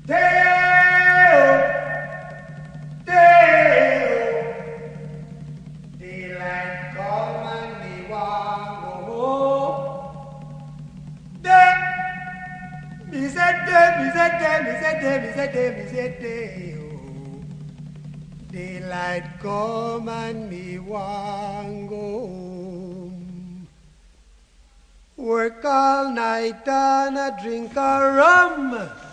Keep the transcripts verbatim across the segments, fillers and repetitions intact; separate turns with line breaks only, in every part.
Daylight come and me want go home. Work all night and a drink a rum.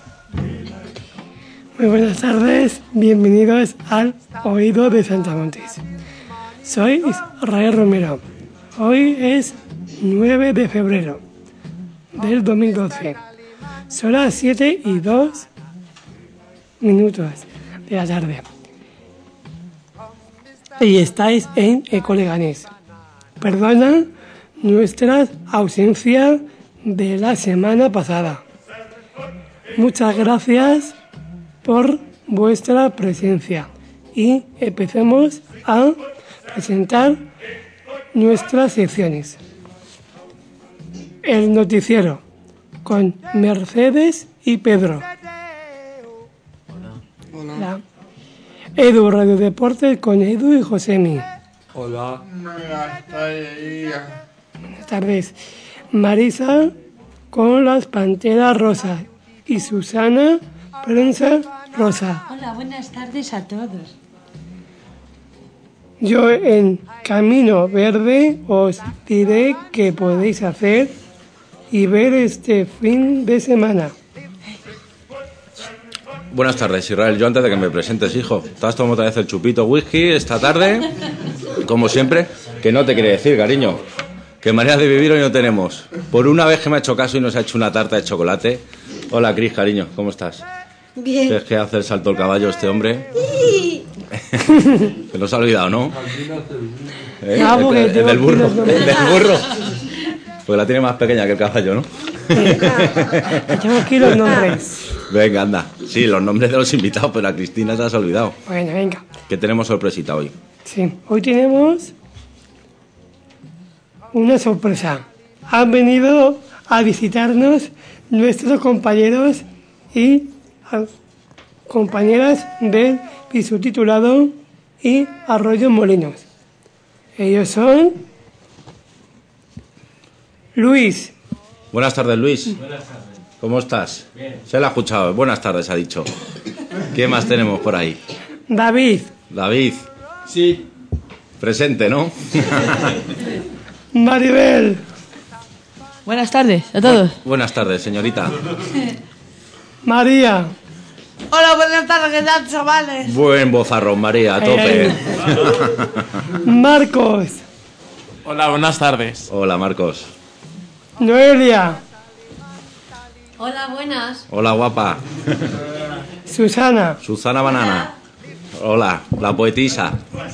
Muy buenas tardes, bienvenidos al Oído de Santamontes. Soy Israel Romero. Hoy es nueve de febrero del dos mil doce. Son las siete y dos minutos de la tarde. Y estáis en Ecoleganés. Perdona nuestra ausencia de la semana pasada. Muchas gracias por vuestra presencia. Y empecemos a presentar nuestras secciones. El noticiero con Mercedes y Pedro.
Hola.
La Edu Radio Deportes con Edu y Josemi.
Hola.
Buenas tardes. Marisa con las Panteras Rosas y Susana Prensa Rosa.
Hola, buenas tardes a todos.
Yo en Camino Verde os diré qué podéis hacer y ver este fin de semana.
Buenas tardes, Israel. Yo antes de que me presentes, hijo, ¿te has tomado otra vez el chupito whisky esta tarde? Como siempre, que no te quiere decir, cariño, que maneras de vivir hoy no tenemos. Por una vez que me ha hecho caso y nos ha hecho una tarta de chocolate. Hola, Cris, cariño, ¿cómo estás?
Bien.
¿Crees que hace el salto el caballo este hombre? Te lo has olvidado, ¿no? ¿Eh?
Ah,
el,
porque
el
tengo
del burro,
kilos
el
de-
del burro. Porque la tiene más pequeña que el caballo, ¿no?
Echamos aquí los nombres.
Venga, anda. Sí, los nombres de los invitados, pero a Cristina te has olvidado.
Bueno, venga.
Que tenemos sorpresita hoy.
Sí, hoy tenemos una sorpresa. Han venido a visitarnos nuestros compañeros y ah, compañeras del piso titulado y Arroyo Molinos. Ellos son Luis,
Buenas tardes, Luis. Buenas tardes. ¿Cómo estás? Bien. Se la ha escuchado. Buenas tardes, ha dicho. ¿Qué más tenemos por ahí?
David,
David.
Sí.
Presente, ¿no?
Maribel,
Buenas tardes a todos.
Buenas tardes, señorita.
María,
Hola, buenas tardes, ¿qué tal, chavales?
Buen bozarrón, María, a tope.
Marcos,
Hola, buenas tardes.
Hola, Marcos.
Noelia,
Hola, buenas.
Hola, guapa.
Susana,
Susana Banana. Hola, la poetisa.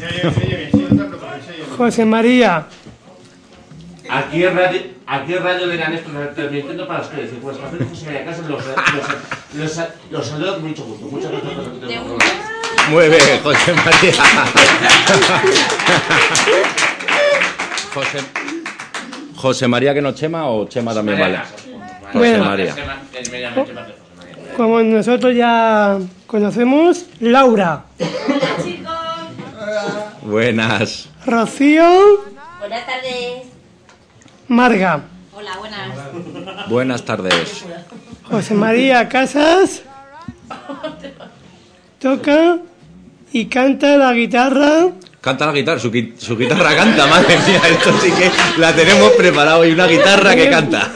José María,
Aquí en Radio, aquí en Radio Leganés, transmitiendo para ustedes. Y pues, para hacer José María Casa, los, los, los, los saludo con mucho gusto. Muchas gracias por transmitir el programa.
Muy bien, José María. José, José María, que no Chema o Chema también vale. José
Bueno.
María.
Me llamo José María.
como nosotros ya conocemos, Laura,
Buenas.
Rocío,
Buenas tardes.
Marga,
Hola, buenas.
Buenas tardes.
José María Casas, toca y canta la guitarra.
Canta la guitarra, su, gui- su guitarra canta, madre mía, esto sí que la tenemos preparado y una guitarra que canta.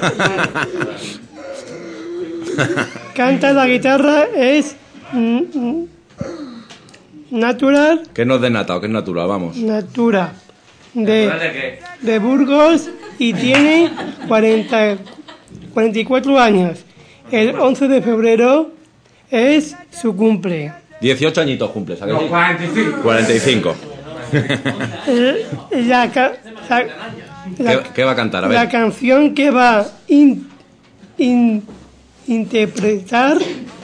Canta la guitarra, es mm, mm, natural,
Que no es de nata o que es natural, vamos.
natura de,
¿De qué?
de Burgos y tiene cuarenta, cuarenta y cuatro años. El once de febrero es su cumple.
dieciocho añitos cumples, ¿a que
No,
sí?
cuarenta y cinco.
cuarenta y cinco.
Eh, La, ca- la- la-
¿Qué, qué va a cantar? A
la
ver.
canción que va a in- in- interpretar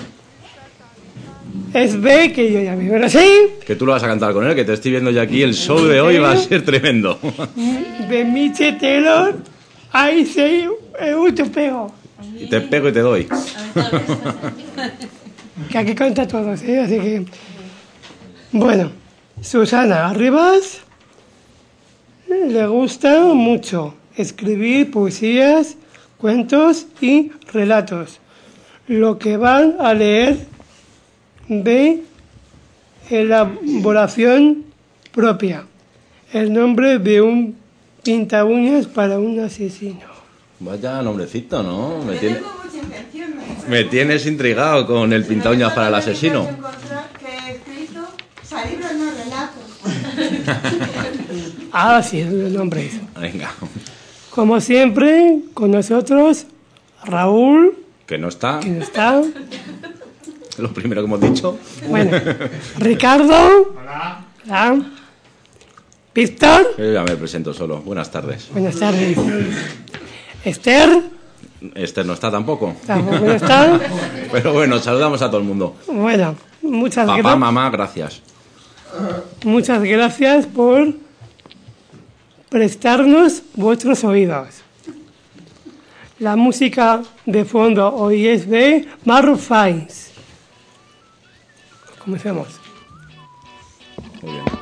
es B, que yo ya me veo así,
Que tú lo vas a cantar con él, que te estoy viendo ya aquí. El show de hoy va a ser tremendo.
de Miche Taylor. Ahí sí, es mucho pego.
Y te pego y te doy.
que aquí cuenta todos, ¿eh? Así que... Bueno, Susana Arribas le gusta mucho escribir poesías, cuentos y relatos. Lo que van a leer de elaboración propia. El nombre de un pinta uñas para un asesino.
Vaya nombrecito, ¿no? Me, tiene... Me tienes intrigado con el pinta uñas para el asesino.
Que he escrito libros no relatos.
Ah, sí, el nombre es.
Venga.
Como siempre, con nosotros, Raúl.
Que no está.
Que no está.
Lo primero que hemos dicho.
Bueno, Ricardo.
Hola.
Hola. Víctor.
Yo ya me presento solo. Buenas tardes.
Buenas tardes. Esther.
Esther no está tampoco.
Tampoco está.
Pero bueno, saludamos a todo el mundo.
Bueno, muchas
Papá,
gracias.
mamá, gracias.
Muchas gracias por prestarnos vuestros oídos. La música de fondo hoy es de Maroon five. Comencemos.
Muy bien.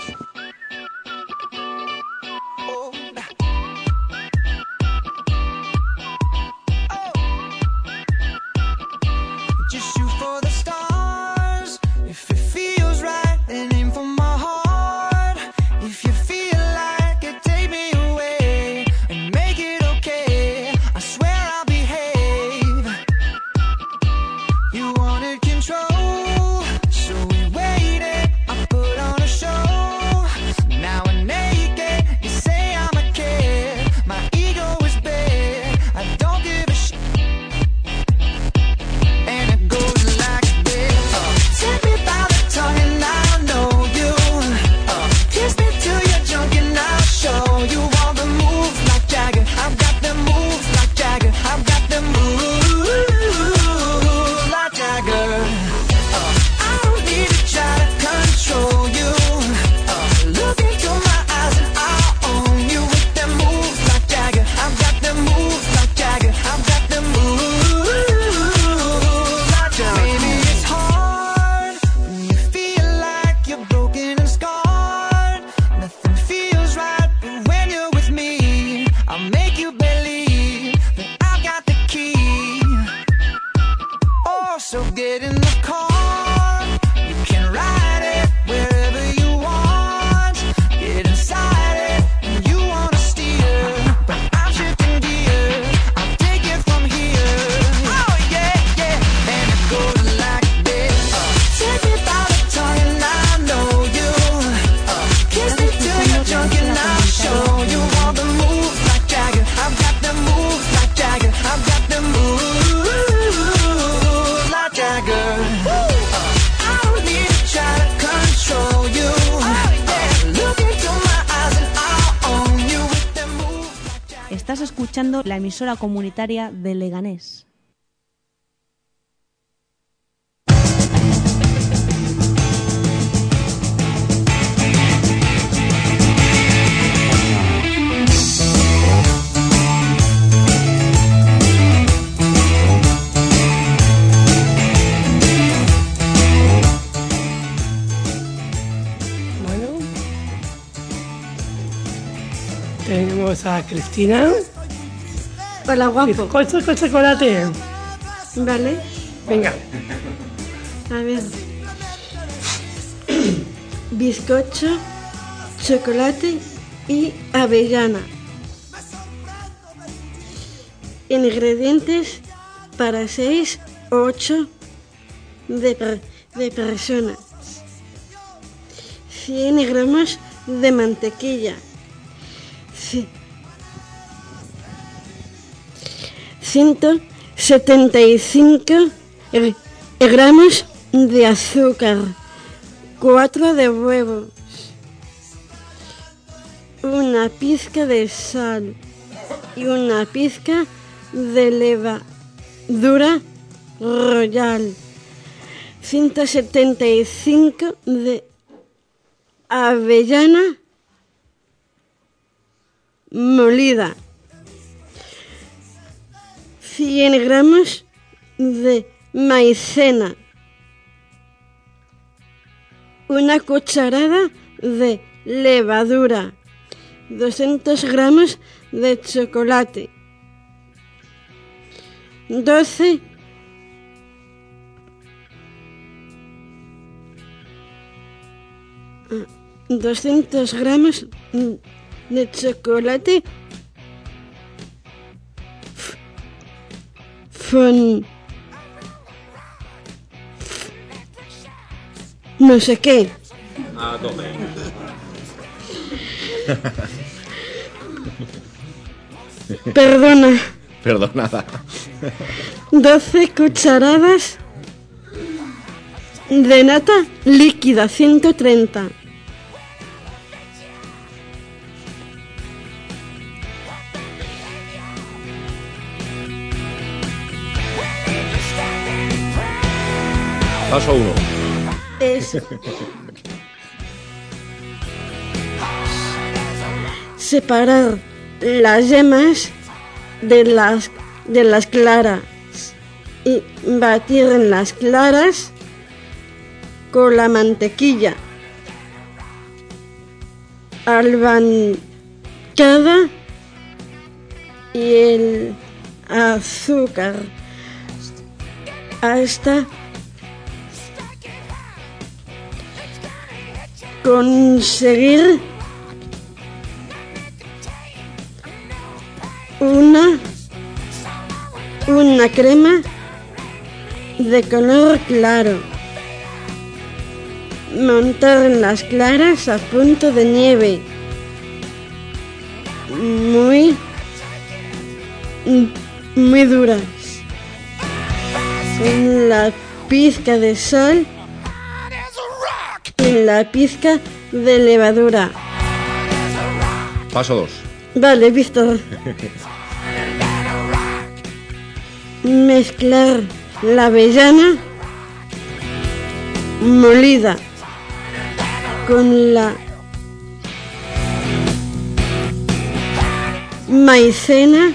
Estás escuchando la emisora comunitaria de Leganés.
Tenemos a Cristina.
Hola, guapo.
Bizcocho con chocolate.
Vale.
Venga.
A ver. Bizcocho, chocolate y avellana. Ingredientes para seis o ocho de, per- de personas. cien gramos de mantequilla. ciento setenta y cinco gramos de azúcar, cuatro de huevos, una pizca de sal y una pizca de levadura royal, ciento setenta y cinco de avellana molida, cien gramos de maicena, una cucharada de levadura, doscientos gramos de chocolate, doce doscientos gramos de chocolate Fon... no sé qué.
A tope.
Perdona.
Perdonada.
doce cucharadas de nata líquida, ciento treinta.
Paso uno.
Es separar las yemas de las, de las claras y batir en las claras con la mantequilla albancada y el azúcar hasta conseguir una una crema de color claro. Montar en las claras a punto de nieve. Muy muy duras. En la pizca de sal. En la pizca de levadura.
Paso dos.
Vale, Víctor. Mezclar la avellana molida con la maicena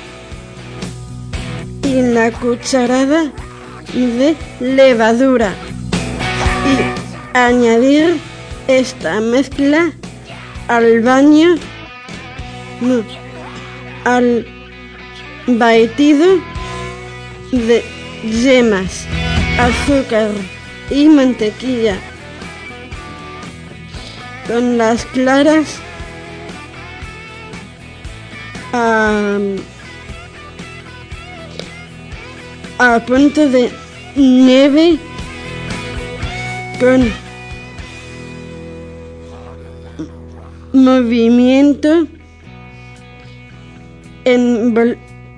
y la cucharada de levadura y añadir esta mezcla al baño, no, al batido de yemas, azúcar y mantequilla con las claras a, a punto de nieve con movimiento envol,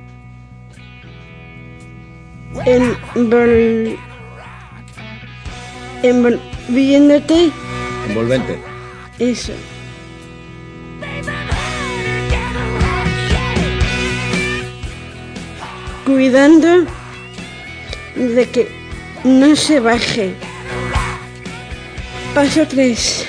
envol, envolviéndote.
Envolvente.
Eso. Cuidando de que no se baje. Paso tres.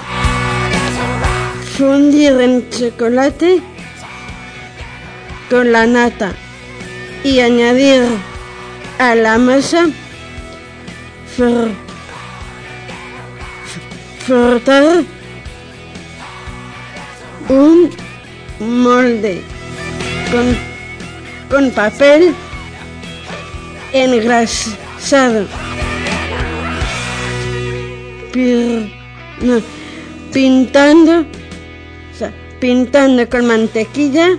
Fundir en chocolate con la nata y añadir a la masa fr frotar un molde con, con papel engrasado. Pir, no, pintando, o sea, pintando con mantequilla,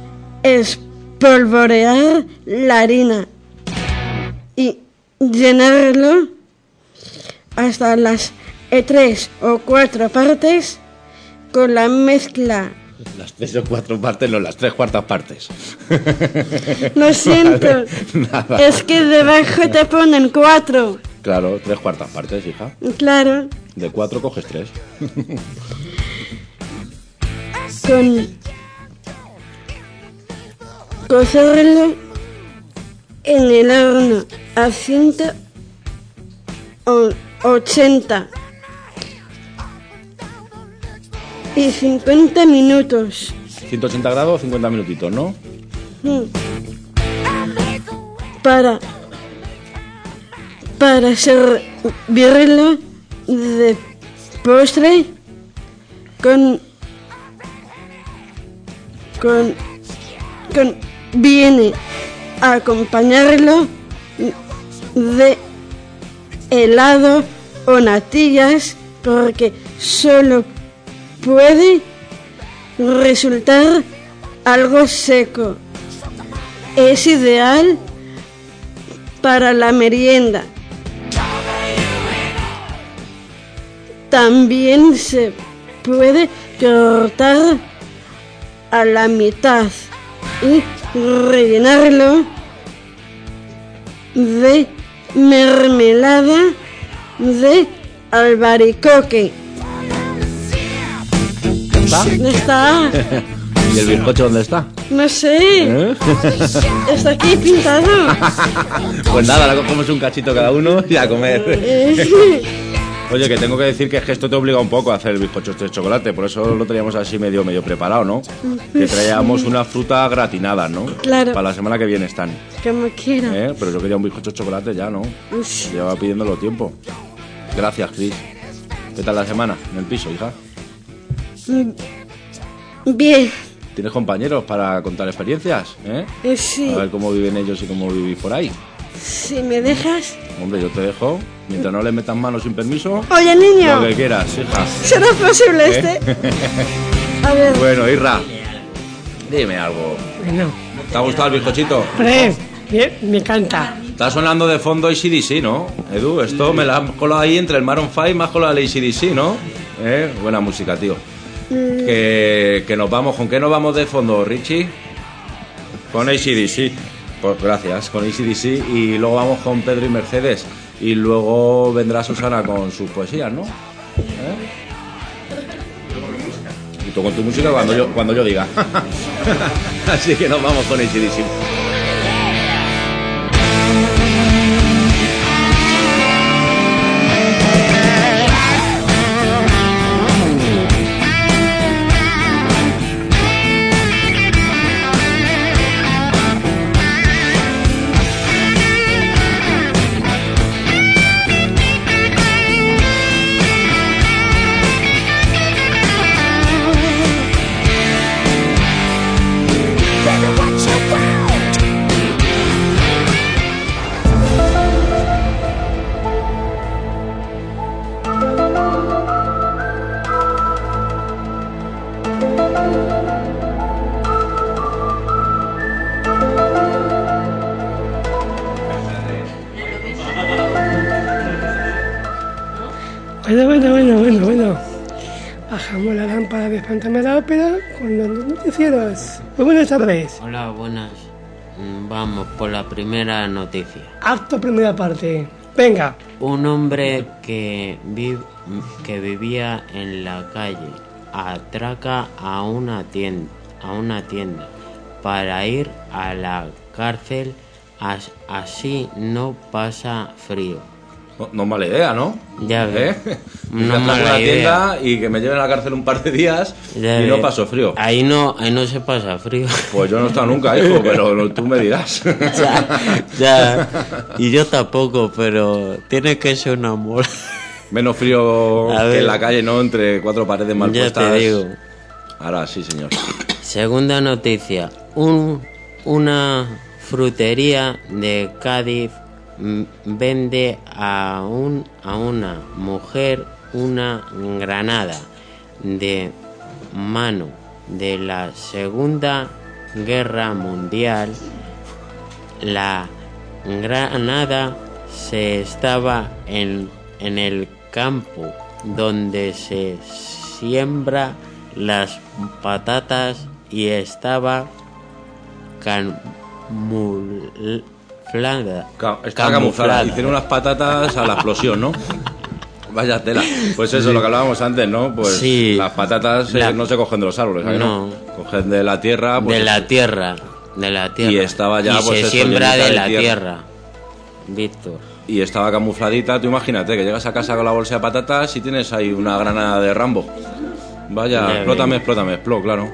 espolvorear la harina y llenarlo hasta las tres o cuatro partes con la mezcla.
Las tres o cuatro partes, no, las tres cuartas partes.
Lo siento.
Vale, nada.
Es que debajo te ponen cuatro.
Claro, tres cuartas partes, hija.
Claro.
De cuatro coges tres.
Con cocerlo en el horno a ciento ochenta y cincuenta minutos.
ciento ochenta grados, cincuenta minutitos, ¿no?
Para para servirlo de postre con, con, con viene a acompañarlo de helado o natillas, porque solo puede resultar algo seco. Es ideal para la merienda. También se puede cortar a la mitad y rellenarlo de mermelada de albaricoque.
¿Está?
Está.
¿Y el bizcocho dónde está?
No sé.
¿Eh?
Está aquí pintado.
Pues nada, la cogemos un cachito cada uno y a comer.
Eh,
Oye, que tengo que decir que es que esto te obliga un poco a hacer el bizcocho este de chocolate, por eso lo teníamos así medio medio preparado, ¿no? Que traíamos una fruta gratinada, ¿no?
Claro.
Para la semana que viene están.
Como quiera.
¿Eh? Pero yo quería un bizcocho de chocolate ya, ¿no?
Ush.
Llevaba pidiéndolo tiempo. Gracias, Cris. ¿Qué tal la semana en el piso, hija?
Bien.
¿Tienes compañeros para contar experiencias? ¿Eh?
Eh, sí.
A ver cómo viven ellos y cómo vivís por ahí.
Si me dejas.
Hombre, yo te dejo. Mientras no le metas mano sin permiso.
Oye, niño.
Lo que quieras, hija.
¿Será posible
¿Eh?
este? A ver.
Bueno, Irra, dime algo.
Bueno,
¿Te ha gustado el bizcochito?
hombre, bien, me encanta.
Está sonando de fondo A C D C, ¿no? Edu, esto me la has colado ahí entre el Maroon cinco más colado el A C D C, ¿no? ¿Eh? Buena música, tío. Que, que nos vamos, ¿con qué nos vamos de fondo, Richie? Con A C D C. Pues gracias, con A C D C. Y luego vamos con Pedro y Mercedes. Y luego vendrá Susana con sus poesías, ¿no? ¿Eh? Y tú con tu música cuando yo, cuando yo diga. Así que nos vamos con A C D C.
Bueno, bueno, bueno, bueno, bueno. Bajamos la lámpara de Espántame la Ópera con los noticieros. Muy buenas tardes.
Hola, buenas. Mm, Vamos por la primera noticia.
Acto primera parte. Venga.
Un hombre que, vi- que vivía en la calle atraca a una tienda, a una tienda para ir a la cárcel, as- así no pasa frío.
No, no es mala idea, ¿no?
Ya ves.
¿Eh?
No
Que atraco
mala
una
idea.
tienda y que me lleven a la cárcel un par de días
Ya
y no
ves.
paso frío.
Ahí no, ahí no se pasa frío.
Pues yo no he estado nunca, hijo, pero no- tú me dirás.
ya, ya. Y yo tampoco, pero tiene que ser un amor.
Menos frío
A
que
ver.
en la calle, ¿no? Entre cuatro paredes mal
Ya
puestas.
te digo.
Ahora sí, señor.
Segunda noticia. Un, una frutería de Cádiz mm, vende a, un, a una mujer una granada de mano de la Segunda Guerra Mundial. La granada se estaba en, en el campo donde se siembra las patatas y estaba camuflada.
Ca- Está camuflada. Hicieron unas patatas a la explosión, ¿no? Vaya tela. Pues eso,
Sí.
lo que hablábamos antes, ¿no? Pues
Sí.
las patatas eh,
La-
no se cogen de los árboles, ¿sabes?
No.
Cogen de la tierra. Pues
de
eso.
la tierra, de la tierra.
Y estaba ya,
Y
pues,
se
eso,
siembra
llenita
de
de
la
tierra.
tierra. Víctor.
Y estaba camufladita. Tú imagínate que llegas a casa con la bolsa de patatas y tienes ahí una granada de Rambo. Vaya,
Ya
explótame,
ves.
explótame, expló, claro.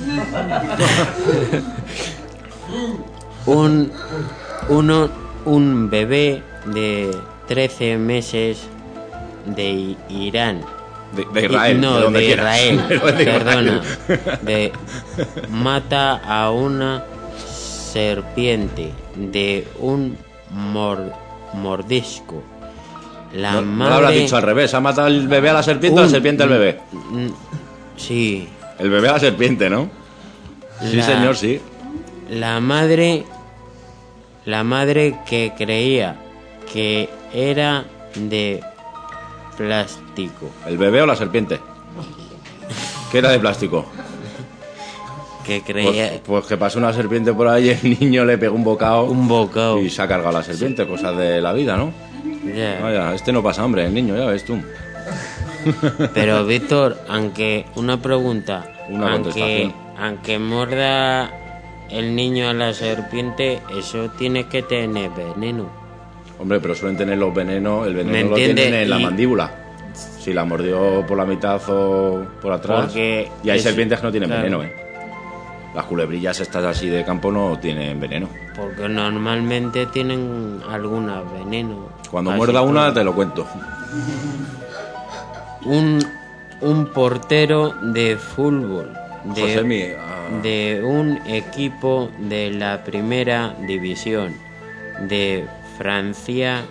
un, uno, un bebé de trece meses de I- Irán
De, de Israel.
No,
de, donde
de
quieras.
Israel.
Pero de
Perdona.
Israel.
De, mata a una serpiente de un mor- mordisco. La
No,
madre...
no lo habrás dicho al revés. ¿Ha matado el bebé a la serpiente o la
Un-
serpiente al bebé?
Mm, Sí.
El bebé a la serpiente, ¿no? Sí,
La-
señor, sí.
La madre... La madre que creía que era de plástico.
¿El bebé o la serpiente? ¿Qué era de plástico?
Que creía...
Pues, pues que pasó una serpiente por ahí, el niño le pegó un bocado.
Un bocado.
Y se ha cargado la serpiente, cosas de la vida, ¿no?
Ya.
Vaya, este no pasa hambre, el niño, ya ves tú.
Pero Víctor, aunque una pregunta,
Una
aunque,
contestación.
aunque muerda el niño a la serpiente, eso tiene que tener veneno.
Hombre, pero suelen tener los venenos, el
¿Me
veneno lo
entiende?
tienen en la
Y-
mandíbula. Si la mordió por la mitad o por atrás.
Porque
y hay
es-
serpientes que no tienen
claro.
veneno, ¿eh? Las culebrillas estas así de campo no tienen veneno.
Porque normalmente tienen alguna veneno.
Cuando
Casi
muerda una
todo.
te lo cuento.
Un, un portero de fútbol de,
Josemi, ah.
de un equipo de la primera división de Francia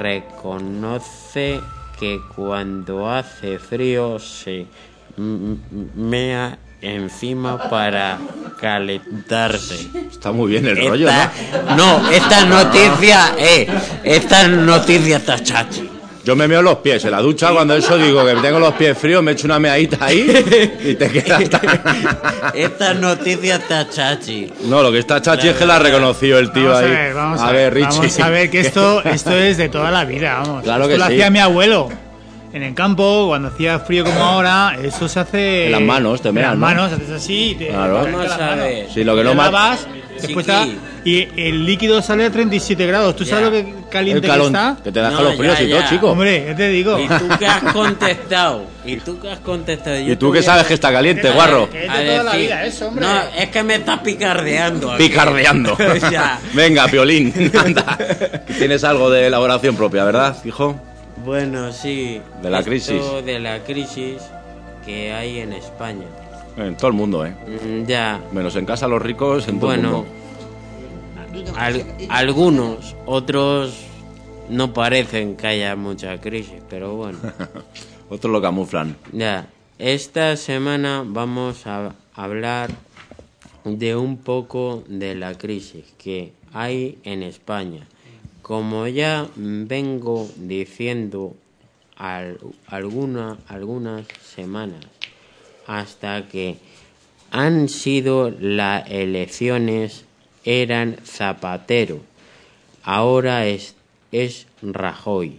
reconoce que cuando hace frío se m- m- mea encima para calentarse.
Está muy bien el rollo,
Esta-
¿no?
No, esta noticia, eh, esta noticia está chachi.
Yo me meo los pies en la ducha cuando eso digo que tengo los pies fríos, me echo una meadita ahí y te quedas tan...
Esta noticia está chachi.
No, lo que está chachi es que la ha reconocido el tío
Vamos a
ahí.
ver, vamos a,
a
ver,
ver, Richie.
vamos a ver que esto, esto es de toda la vida, vamos.
Claro
esto
que
lo
sí.
hacía mi abuelo. En el campo, cuando hacía frío como ahora, eso se hace...
En las manos, te
en
meas,
las
¿no?
manos, haces así y te
Claro.
te calienta
Vamos
las
a
manos.
ver.
Sí, lo que no
Te
ma-
lavas, después te-
Chiqui.
y el líquido sale a treinta y siete grados. ¿Tú sabes
Ya.
lo que
El
caliente
calón,
que está?
que te deja
No,
los fríos
ya,
y todo,
ya.
chico.
Hombre, ¿qué te digo?
¿Y tú qué has contestado? ¿Y tú qué has contestado? Yo
Y tú
te
que
voy
sabes
a-
que está caliente,
Que-
guarro.
que es
a
de toda la
decir-
vida eso, hombre.
No, es que me estás picardeando. aquí.
Picardeando.
Ya.
Venga, Piolín, anda. Tienes algo de elaboración propia, ¿verdad, hijo?
Bueno, sí.
De la
esto
crisis.
De la crisis que hay en España.
En todo el mundo, ¿eh?
Mm, Ya.
Menos en casa los ricos, en todo el
Bueno,
mundo.
al- algunos, otros no parecen que haya mucha crisis, pero bueno.
Otros lo camuflan.
Ya, esta semana vamos a hablar de un poco de la crisis que hay en España. Como ya vengo diciendo al- alguna- algunas semanas, hasta que han sido las elecciones, eran Zapatero, ahora es, es Rajoy.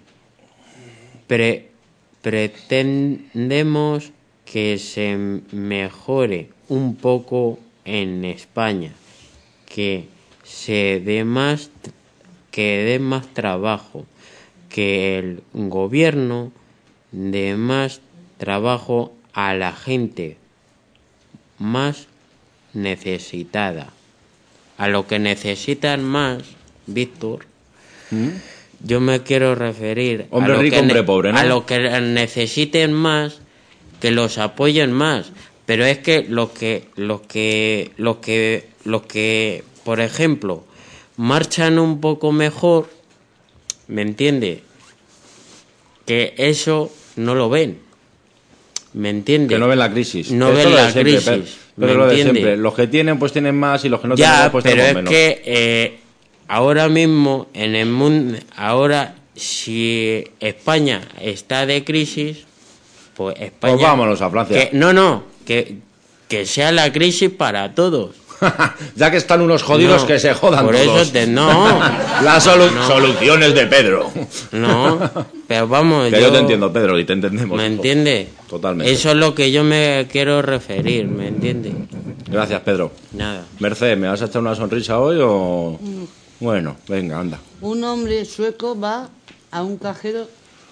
Pre- pretendemos que se mejore un poco en España, que se dé más, que dé más trabajo, que el gobierno dé más trabajo a la gente más necesitada. A lo que necesitan más, Víctor, yo me quiero referir
Hombre
a lo
rico,
que
hombre
ne-
pobre, ¿no?
a lo que necesiten más, que los apoyen más. Pero es que los que los que los que los que por ejemplo marchan un poco mejor, ¿me entiende? Que eso no lo ven. ¿Me entiende?
Que no ven la crisis.
No
Esto
ven
lo de
la
siempre,
crisis.
Pero, pero
¿me
lo de
entiende?
siempre. Los que tienen, pues tienen más y los que no
Ya,
tienen, pues
pero
tenemos
es
menos.
que eh, ahora mismo en el mundo, ahora si España está de crisis, pues España...
Pues vámonos a Francia.
Que, no, no, que, que sea la crisis para todos.
Ya que están unos jodidos,
No,
que se jodan
por
todos.
eso te- no.
Las solu-
No.
soluciones de Pedro.
No, pero vamos...
Que yo te entiendo, Pedro, y te entendemos.
¿Me
hijo.
entiende?
Totalmente.
Eso es lo que yo me quiero referir, ¿me entiende?
Gracias, Pedro.
Nada.
Mercedes, ¿me vas a echar una sonrisa hoy o...? Bueno, venga, anda.
Un hombre sueco va a un cajero,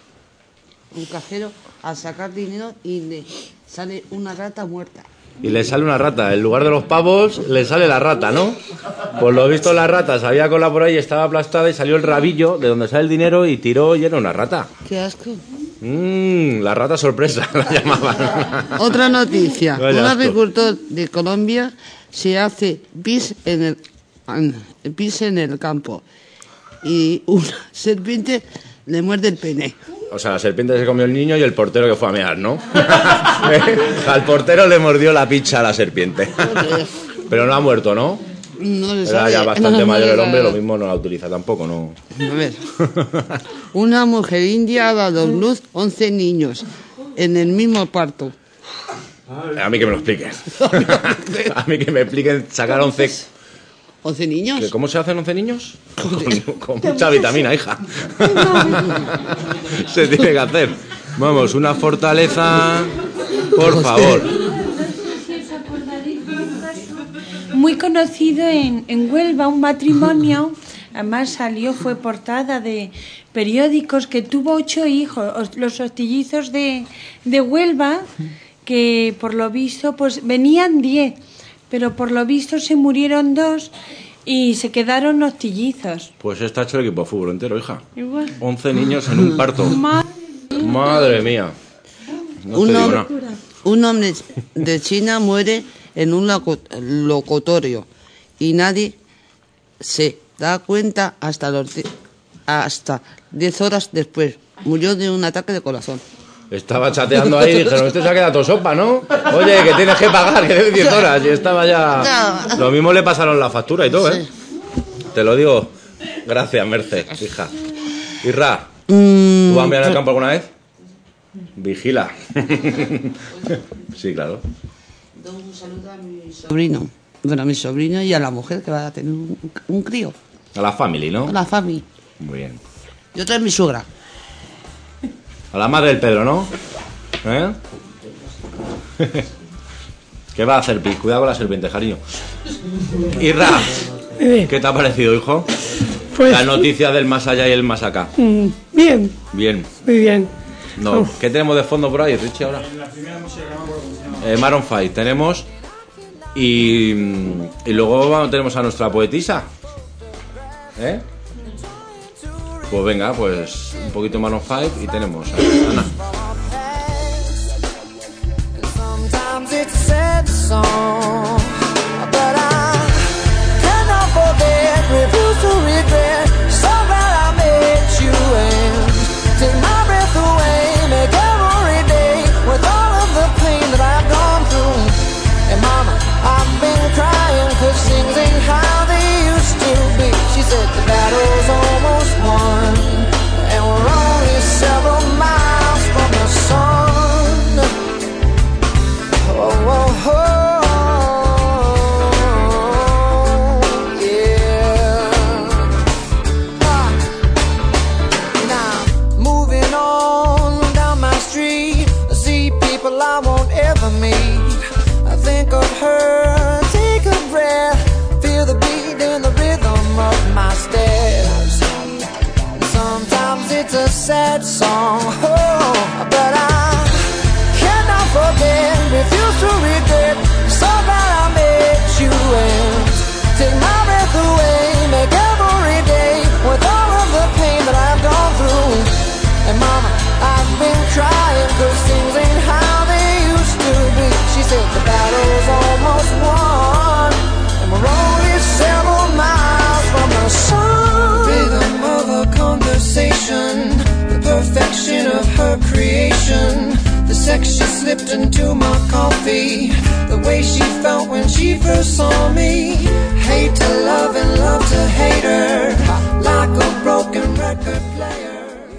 un cajero a sacar dinero y le sale una rata muerta.
Y le sale una rata. En lugar de los pavos, le sale la rata, ¿no? Pues lo visto, la rata se había colado por ahí, estaba aplastada y salió el rabillo de donde sale el dinero y tiró y era una rata.
Qué asco.
Mmm, la rata sorpresa la llamaban.
Otra noticia.
Vaya
Un
asco.
agricultor de Colombia se hace pis en el, an- pis en el campo y una serpiente le muerde el pene.
O sea, la serpiente se comió el niño y el portero que fue a mear, ¿no? Al portero le mordió la picha a la serpiente. Pero no ha muerto, ¿no?
No le
Era
sabe.
ya bastante
No, no
mayor
le
el hombre,
sabe.
lo mismo no la utiliza tampoco, ¿no?
A ver. Una mujer india ha dado luz once niños en el mismo parto.
A mí que me lo expliquen. A mí que me expliquen sacar once...
¿once niños?
¿Que ¿Cómo se hacen once niños? Con, con mucha vitamina, hija. Se tiene que hacer. Vamos, una fortaleza... Por favor.
Muy conocido en, en Huelva, un matrimonio, además salió, fue portada de periódicos, que tuvo ocho hijos, os- los hostillizos de, de Huelva, que por lo visto, pues venían diez, pero por lo visto se murieron dos y se quedaron hostillizos.
Pues está hecho el equipo de fútbol entero, hija.
Igual.
once niños en un parto.
Ma-
Madre mía. No
un,
te digo
hom-
nada.
un hombre de China muere en un loco- locutorio y nadie se da cuenta hasta los di- hasta diez horas después. Murió de un ataque de corazón.
Estaba chateando ahí y dijeron, este se ha quedado todo sopa, ¿no? Oye, que tienes que pagar, que debes diez horas. Y estaba ya... Lo mismo le pasaron la factura y todo, ¿eh? Te lo digo. Gracias, Merce, hija. Irra, ¿tú vas a mirar al campo alguna vez? Vigila. Sí, claro.
Un saludo a mi sobrino. Bueno, a mi sobrino y a la mujer que va a tener un, un crío.
A la family, ¿no?
A la familia.
Muy bien.
Y otra es mi suegra.
A la madre del Pedro, ¿no? ¿Eh? ¿Qué va a hacer, Pi? Cuidado con la serpiente, cariño. Irra, ¿qué te ha parecido, hijo?
Pues-
La noticia del más allá y el más acá.
Mm, bien,
Bien.
muy bien.
No,
Uf.
¿qué tenemos de fondo por ahí, Richie, ahora? Eh, Maroon cinco tenemos. Y, y luego vamos, tenemos a nuestra poetisa. ¿Eh? Pues venga, pues un poquito Maroon cinco y tenemos a Ana.
Sometimes it's a sad song, but I cannot forget, refuse to regret. So glad I met you and take my breath away, make every day with all of the pain that I've gone through. And mama, I've been crying 'cause things ain't how they used to be. She said the battle's almost won, and we're only several miles from the sun. Oh, oh, oh, yeah. Ah. Now, moving on down my street, I see people I won't ever meet. I think of her, take a breath, feel the beat and the rhythm of my steps. Sometimes it's a sad song, oh, but I cannot forget, refuse to regret. So glad I met you and take my breath away, make every day with all of the pain that I've gone through. And mama, I've been crying 'cause things ain't how they used to be. She said the battle's almost won, and we're only several miles from the sun. The rhythm of a conversation, the perfection of her creation. The sex she slipped into my coffee, the way she felt when she first saw me. Hate to love and love to hate her, like a broken record player.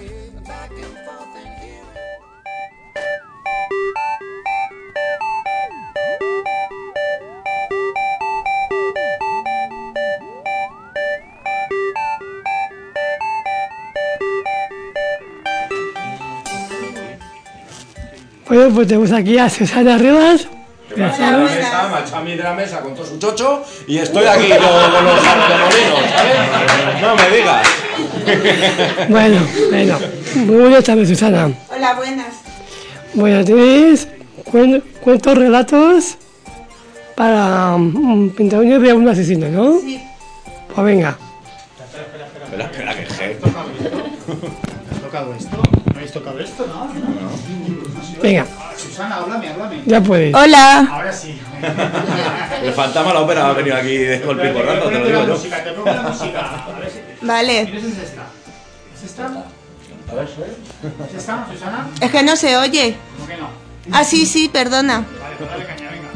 Bueno, pues tenemos aquí a Susana Rivas. Ya sabes.
mesa, me ha echado a mí de la mesa con todo su chocho y estoy aquí yo con los arcomolinos, ¿sabes? No me digas.
Bueno, bueno. Muy buenas tardes, Susana.
Hola, buenas.
Bueno, tienes cuen- cuentos, relatos para um, pintar uñas de un asesino, ¿no?
Sí.
Pues venga.
Espera, espera, que je.
tocado esto? ¿No habéis tocado esto, no? ¿No?
Venga.
Susana, háblame, háblame.
Ya puedes.
Hola.
Ahora sí.
El fantasma de la ópera ha venido aquí de golpe y porrazo, te lo digo yo.
Te pongo la música. A ver si...
Vale.
¿Quién es esta? ¿Es esta? A ver, ¿es esta, Susana?
Es que no se oye.
¿Cómo que no?
Ah, sí, sí, perdona.
Vale, pues dale caña, venga.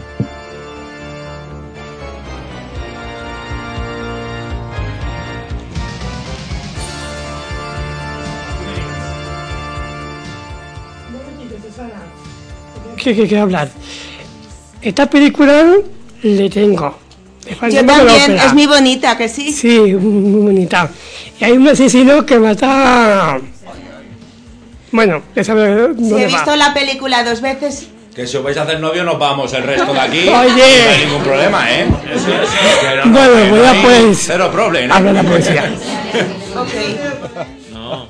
¿Qué, qué, qué hablar? Esta película le tengo.
Yo también, es muy bonita, ¿que sí?
Sí, muy bonita. Y hay un asesino que mata... Bueno, ya sabes dónde
Si he
va.
visto la película dos veces.
Que si os vais a hacer novio nos vamos el resto de aquí.
Oye.
No hay ningún problema, ¿eh? Sí, sí, que no,
Bueno,
que
voy
no
a
hay
pues...
Cero problema.
Habla la poesía.
Ok.
No.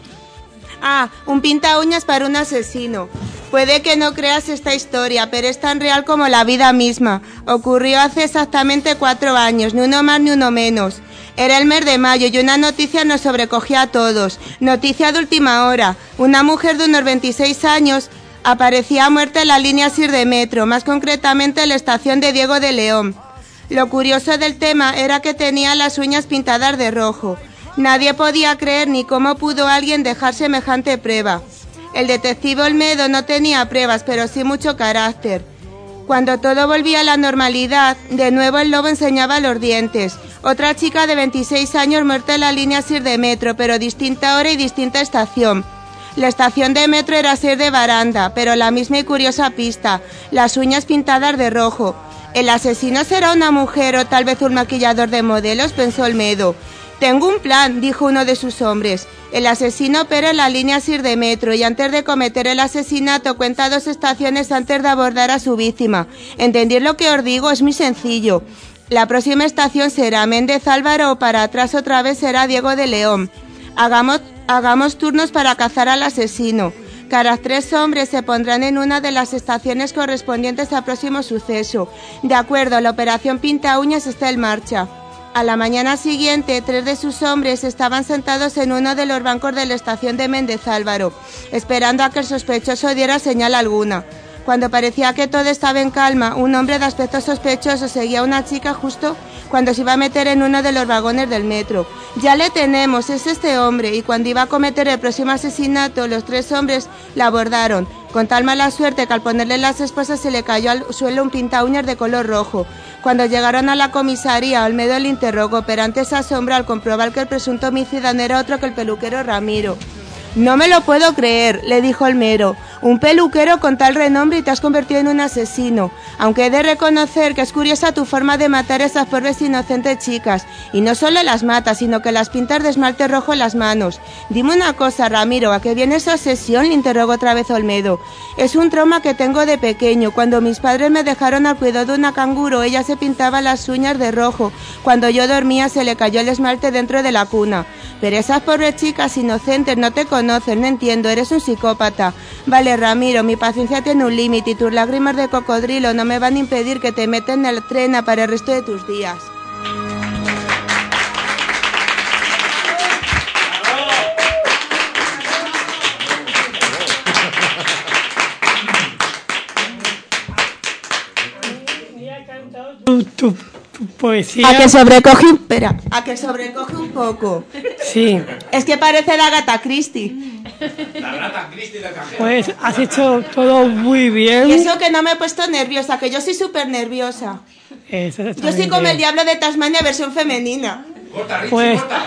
Ah, un pinta uñas para un asesino. Puede que no creas esta historia, pero es tan real como la vida misma. Ocurrió hace exactamente cuatro años, ni uno más ni uno menos. Era el mes de mayo y una noticia nos sobrecogía a todos. Noticia de última hora. Una mujer de unos veintiséis años aparecía muerta en la línea Sir de metro, más concretamente en la estación de Diego de León. Lo curioso del tema era que tenía las uñas pintadas de rojo. Nadie podía creer ni cómo pudo alguien dejar semejante prueba. El detective Olmedo no tenía pruebas, pero sí mucho carácter. Cuando todo volvía a la normalidad, de nuevo el lobo enseñaba los dientes. Otra chica de veintiséis años muerta en la línea Sir de metro, pero distinta hora y distinta estación. La estación de metro era Sir de Baranda, pero la misma y curiosa pista, las uñas pintadas de rojo. ¿El asesino será una mujer o tal vez un maquillador de modelos?, pensó Olmedo. Tengo un plan, dijo uno de sus hombres. El asesino opera en la línea Sir de metro y antes de cometer el asesinato cuenta dos estaciones antes de abordar a su víctima. ¿Entendéis lo que os digo? Es muy sencillo. La próxima estación será Méndez Álvaro o para atrás otra vez será Diego de León. Hagamos, hagamos turnos para cazar al asesino. Cada tres hombres se pondrán en una de las estaciones correspondientes al próximo suceso. De acuerdo, la operación Pinta Uñas está en marcha. A la mañana siguiente, tres de sus hombres estaban sentados en uno de los bancos de la estación de Méndez Álvaro, esperando a que el sospechoso diera señal alguna. Cuando parecía que todo estaba en calma, un hombre de aspecto sospechoso seguía a una chica justo cuando se iba a meter en uno de los vagones del metro. Ya le tenemos, es este hombre, y cuando iba a cometer el próximo asesinato, los tres hombres la abordaron, con tal mala suerte que al ponerle las esposas se le cayó al suelo un pintaúñas de color rojo. Cuando llegaron a la comisaría, Olmedo le interrogó, pero ante se asombra al comprobar que el presunto homicida no era otro que el peluquero Ramiro. No me lo puedo creer, le dijo Olmedo. Un peluquero con tal renombre y te has convertido en un asesino. Aunque he de reconocer que es curiosa tu forma de matar a esas pobres inocentes chicas. Y no solo las matas, sino que las pintas de esmalte rojo en las manos. Dime una cosa, Ramiro, ¿a qué viene esa obsesión?, le interrogó otra vez Olmedo. Es un trauma que tengo de pequeño. Cuando mis padres me dejaron al cuidado de una canguro, ella se pintaba las uñas de rojo. Cuando yo dormía se le cayó el esmalte dentro de la cuna. Pero esas pobres chicas inocentes no te conocen, no entiendo, eres un psicópata. Vale, Ramiro, mi paciencia tiene un límite y tus lágrimas de cocodrilo no me van a impedir que te metas en el tren para el resto de tus días.
Tu, tu, tu poesía...
A que sobrecoge un... Espera, a que sobrecoge un poco.
Sí.
Es que parece la Agatha Christie.
La Agatha Christie del cajero.
Pues has hecho todo muy bien.
Y eso que no me he puesto nerviosa, que yo soy súper nerviosa. Yo soy como el diablo de Tasmania versión femenina.
Corta, Richie,
Pues-
corta.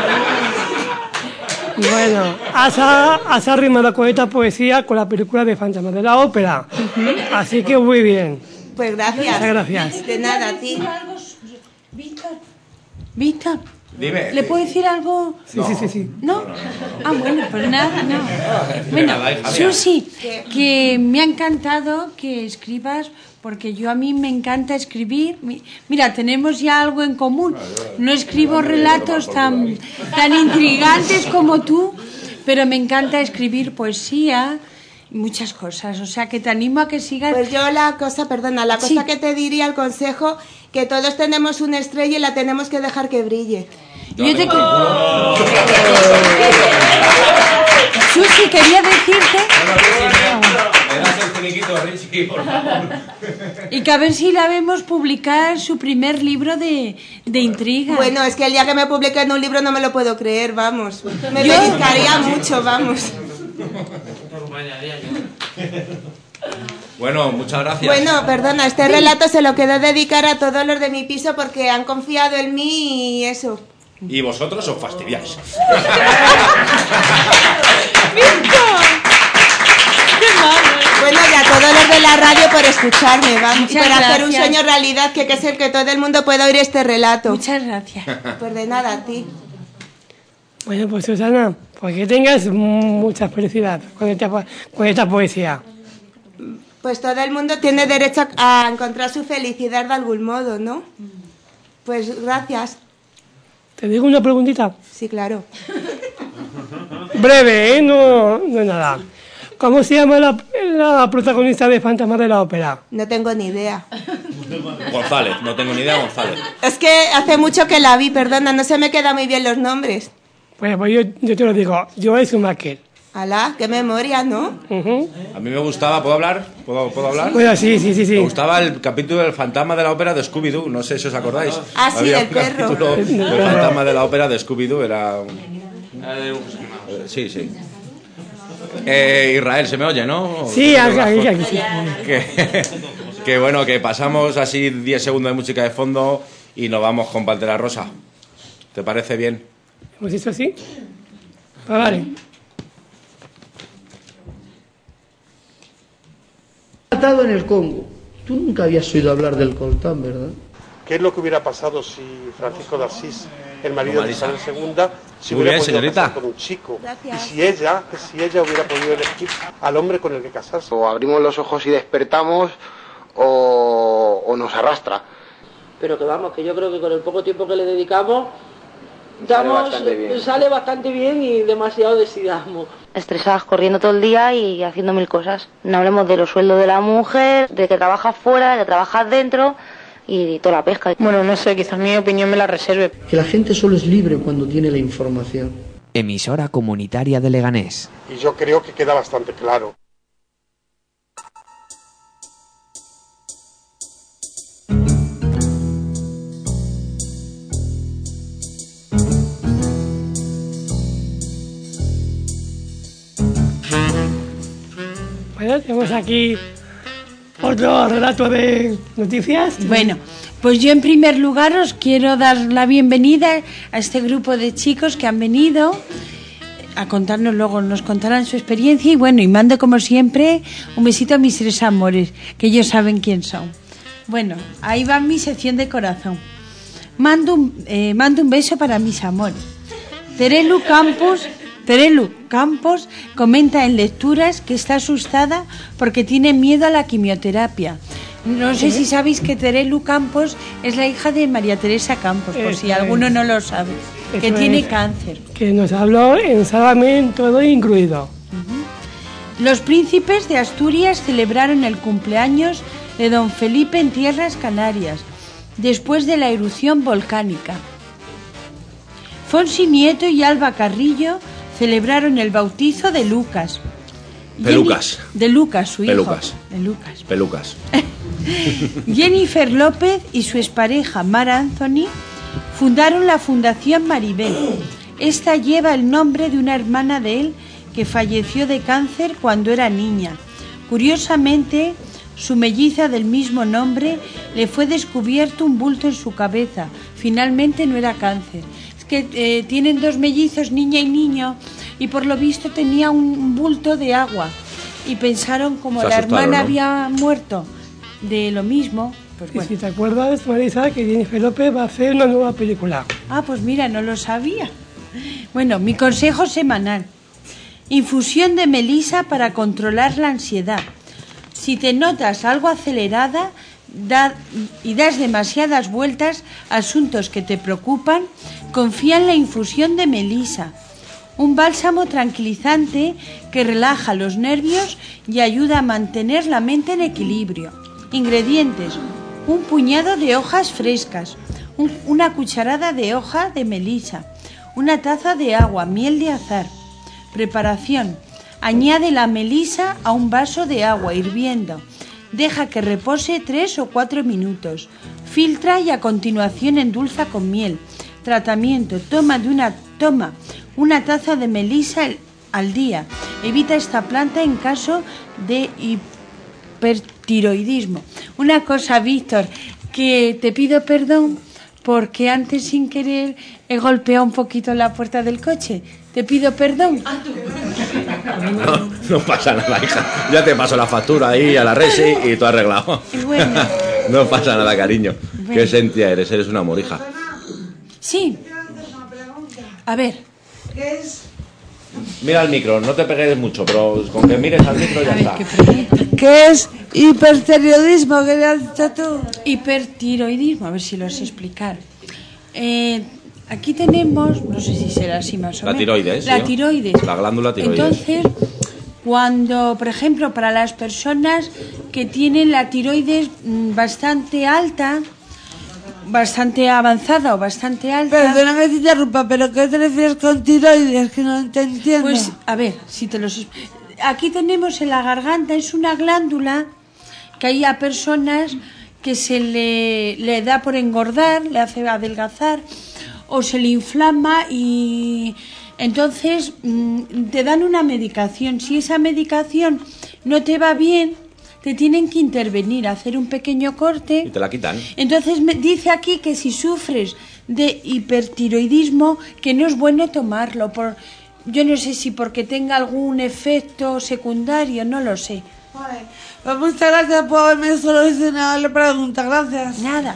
Bueno, has, has arrimado con esta poesía con la película de Fantasmas de la Ópera. Así que muy bien.
Pues gracias.
Muchas gracias.
De nada, a ti.
Víctor, Víctor,
Dime.
¿le puedo decir algo?
Sí, sí, sí, sí.
¿No? Ah, bueno, pues nada, no. Bueno,
Venga, hija mía.
Susi, que me ha encantado que escribas, porque yo a mí me encanta escribir. Mi- Mira, tenemos ya algo en común. No escribo relatos tan, tan intrigantes como tú, pero me encanta escribir poesía y muchas cosas. O sea, que te animo a que sigas.
Pues yo la cosa, perdona, la cosa
Sí.
que te diría, el consejo, que todos tenemos una estrella y la tenemos que dejar que brille.
Yo te... Susi, quería decirte...
Me das el finiquito a Richie, por favor.
Y que a ver si la vemos publicar su primer libro de, de intriga.
Bueno, es que el día que me publiquen un libro no me lo puedo creer, vamos. Me
Yo-
pellizcaría mucho, vamos.
Bueno, muchas gracias.
Bueno, perdona, este relato se lo quedo dedicar a todos los de mi piso porque han confiado en mí y eso.
Y vosotros os fastidiáis.
Bueno, y a todos los de la radio por escucharme, vamos, y
Muchas
por hacer un
gracias.
sueño realidad, que, que es el que todo el mundo pueda oír este relato.
Muchas gracias.
Pues de nada, a ti.
Bueno, pues Susana, pues que tengas mucha felicidad con esta, po- con esta poesía.
Pues todo el mundo tiene derecho a encontrar su felicidad de algún modo, ¿no? Pues gracias.
¿Te digo una preguntita?
Sí, claro.
Breve, ¿eh? No, no es nada. ¿Cómo se llama la, la protagonista de Fantasmas de la Ópera?
No tengo ni idea.
González, no tengo ni idea, González.
Es que hace mucho que la vi, perdona, no se me quedan muy bien los nombres.
Pues, pues yo, yo te lo digo, Joel Schumacher.
Alá, qué memoria, ¿no?
Ujú.
A mí me gustaba, ¿puedo hablar? ¿Puedo, ¿puedo hablar?
Bueno, sí, sí, sí, sí.
Me gustaba el capítulo del fantasma de la ópera de Scooby-Doo, no sé si os acordáis.
Ah, sí,
Había
del
un
perro.
capítulo
Del
del
perro.
fantasma de la ópera de Scooby-Doo, era... Eh, Sí, sí. Eh, Israel, ¿se me oye, no?
Sí, aquí, aquí, aquí, sí.
Que, que bueno, que pasamos así diez segundos de música de fondo y nos vamos con Pantera Rosa. ¿Te parece bien?
¿Hemos hecho así? Pues vale.
Atado en el Congo. Tú nunca habías oído hablar del coltán, ¿verdad?
¿Qué es lo que hubiera pasado si Francisco de Asís, el marido de Isabel segunda, si
Muy
hubiera
bien,
podido
señorita.
casar con un chico? Y si ella, que si ella hubiera podido elegir al hombre con el que casarse.
O abrimos los ojos y despertamos o, o nos arrastra.
Pero que vamos, que yo creo que con el poco tiempo que le dedicamos,
Sale
damos,
bastante bien.
sale bastante bien y demasiado decidamos.
Estresadas corriendo todo el día y haciendo mil cosas. No hablemos de los sueldos de la mujer, de que trabajas fuera, de que trabajas dentro y toda la pesca.
Bueno, no sé, quizás mi opinión me la reserve.
Que la gente solo es libre cuando tiene la información.
Emisora comunitaria de Leganés.
Y yo creo que queda bastante claro.
Bueno, tenemos aquí otro relato de noticias.
Bueno, pues yo en primer lugar os quiero dar la bienvenida a este grupo de chicos que han venido a contarnos, luego nos contarán su experiencia y bueno, y mando como siempre un besito a mis tres amores, que ellos saben quién son. Bueno, ahí va mi sección de corazón. Mando un, eh, mando un beso para mis amores. Terelu Campos, Terelu Campos comenta en lecturas que está asustada porque tiene miedo a la quimioterapia. No sé si sabéis que Terelu Campos es la hija de María Teresa Campos, por si
Eso
alguno
es.
no lo sabe, que
Eso
tiene
es.
cáncer.
Que nos habló en Salamen, todo incluido.
Los príncipes de Asturias celebraron el cumpleaños de don Felipe en tierras Canarias, después de la erupción volcánica. Fonsi Nieto y Alba Carrillo celebraron el bautizo de Lucas.
Pelucas.
Jenny- de Lucas, su hijo.
Pelucas.
De Lucas.
Pelucas.
Jennifer López y su expareja Mar Anthony fundaron la Fundación Maribel. Esta lleva el nombre de una hermana de él que falleció de cáncer cuando era niña. Curiosamente, su melliza del mismo nombre le fue descubierto un bulto en su cabeza. Finalmente no era cáncer. Es que eh, tienen dos mellizos, niña y niño, y por lo visto tenía un bulto de agua. Y pensaron, como
Se
la
asustaron,
hermana
¿no?
había muerto de lo mismo, pues
Y
bueno.
si te acuerdas, Marisa, que Jennifer López va a hacer una nueva película.
Ah, pues mira, no lo sabía. Bueno, mi consejo semanal. Infusión de melisa para controlar la ansiedad. Si te notas algo acelerada da- y das demasiadas vueltas a asuntos que te preocupan, confía en la infusión de melisa. Un bálsamo tranquilizante que relaja los nervios y ayuda a mantener la mente en equilibrio. Ingredientes: un puñado de hojas frescas, un- una cucharada de hoja de melisa, una taza de agua, miel de azahar. Preparación: Añade la melisa a un vaso de agua hirviendo. Deja que repose tres o cuatro minutos. Filtra y a continuación endulza con miel. Tratamiento. Toma de una toma una taza de melisa al, al día. Evita esta planta en caso de hipertiroidismo. Una cosa, Víctor, que te pido perdón porque antes sin querer he golpeado un poquito la puerta del coche. Te pido perdón.
No, no pasa nada, hija. Ya te paso la factura ahí a la Resi y todo arreglado.
Bueno.
No pasa nada, cariño.
Bueno.
Qué sentía eres, eres una amor, hija.
Sí. A ver.
¿Qué es?
Mira al micro, no te pegues mucho, pero con que mires al micro ya está.
¿Qué es hipertiroidismo? ¿Qué le has dicho tú?
Hipertiroidismo, a ver si lo sé explicar. Eh, aquí tenemos, no sé si será así más o
La
menos.
tiroides.
La
¿sí?
tiroides.
La glándula tiroides.
Entonces, cuando, por ejemplo, para las personas que tienen la tiroides mm, bastante alta, bastante avanzada o bastante alta...
Perdona que te interrumpa, pero ¿qué te refieres con tiroides? Que no te entiendo.
Pues, a ver, si te los... Aquí tenemos en la garganta, es una glándula que hay a personas que se le, le da por engordar, le hace adelgazar, o se le inflama y... Entonces, te dan una medicación. Si esa medicación no te va bien, te tienen que intervenir, hacer un pequeño corte.
Y te la quitan.
Entonces me dice aquí que si sufres de hipertiroidismo, que no es bueno tomarlo. Por, yo no sé si porque tenga algún efecto secundario, no lo sé.
Vale. Pues muchas gracias por haberme solucionado la pregunta. Gracias.
Nada.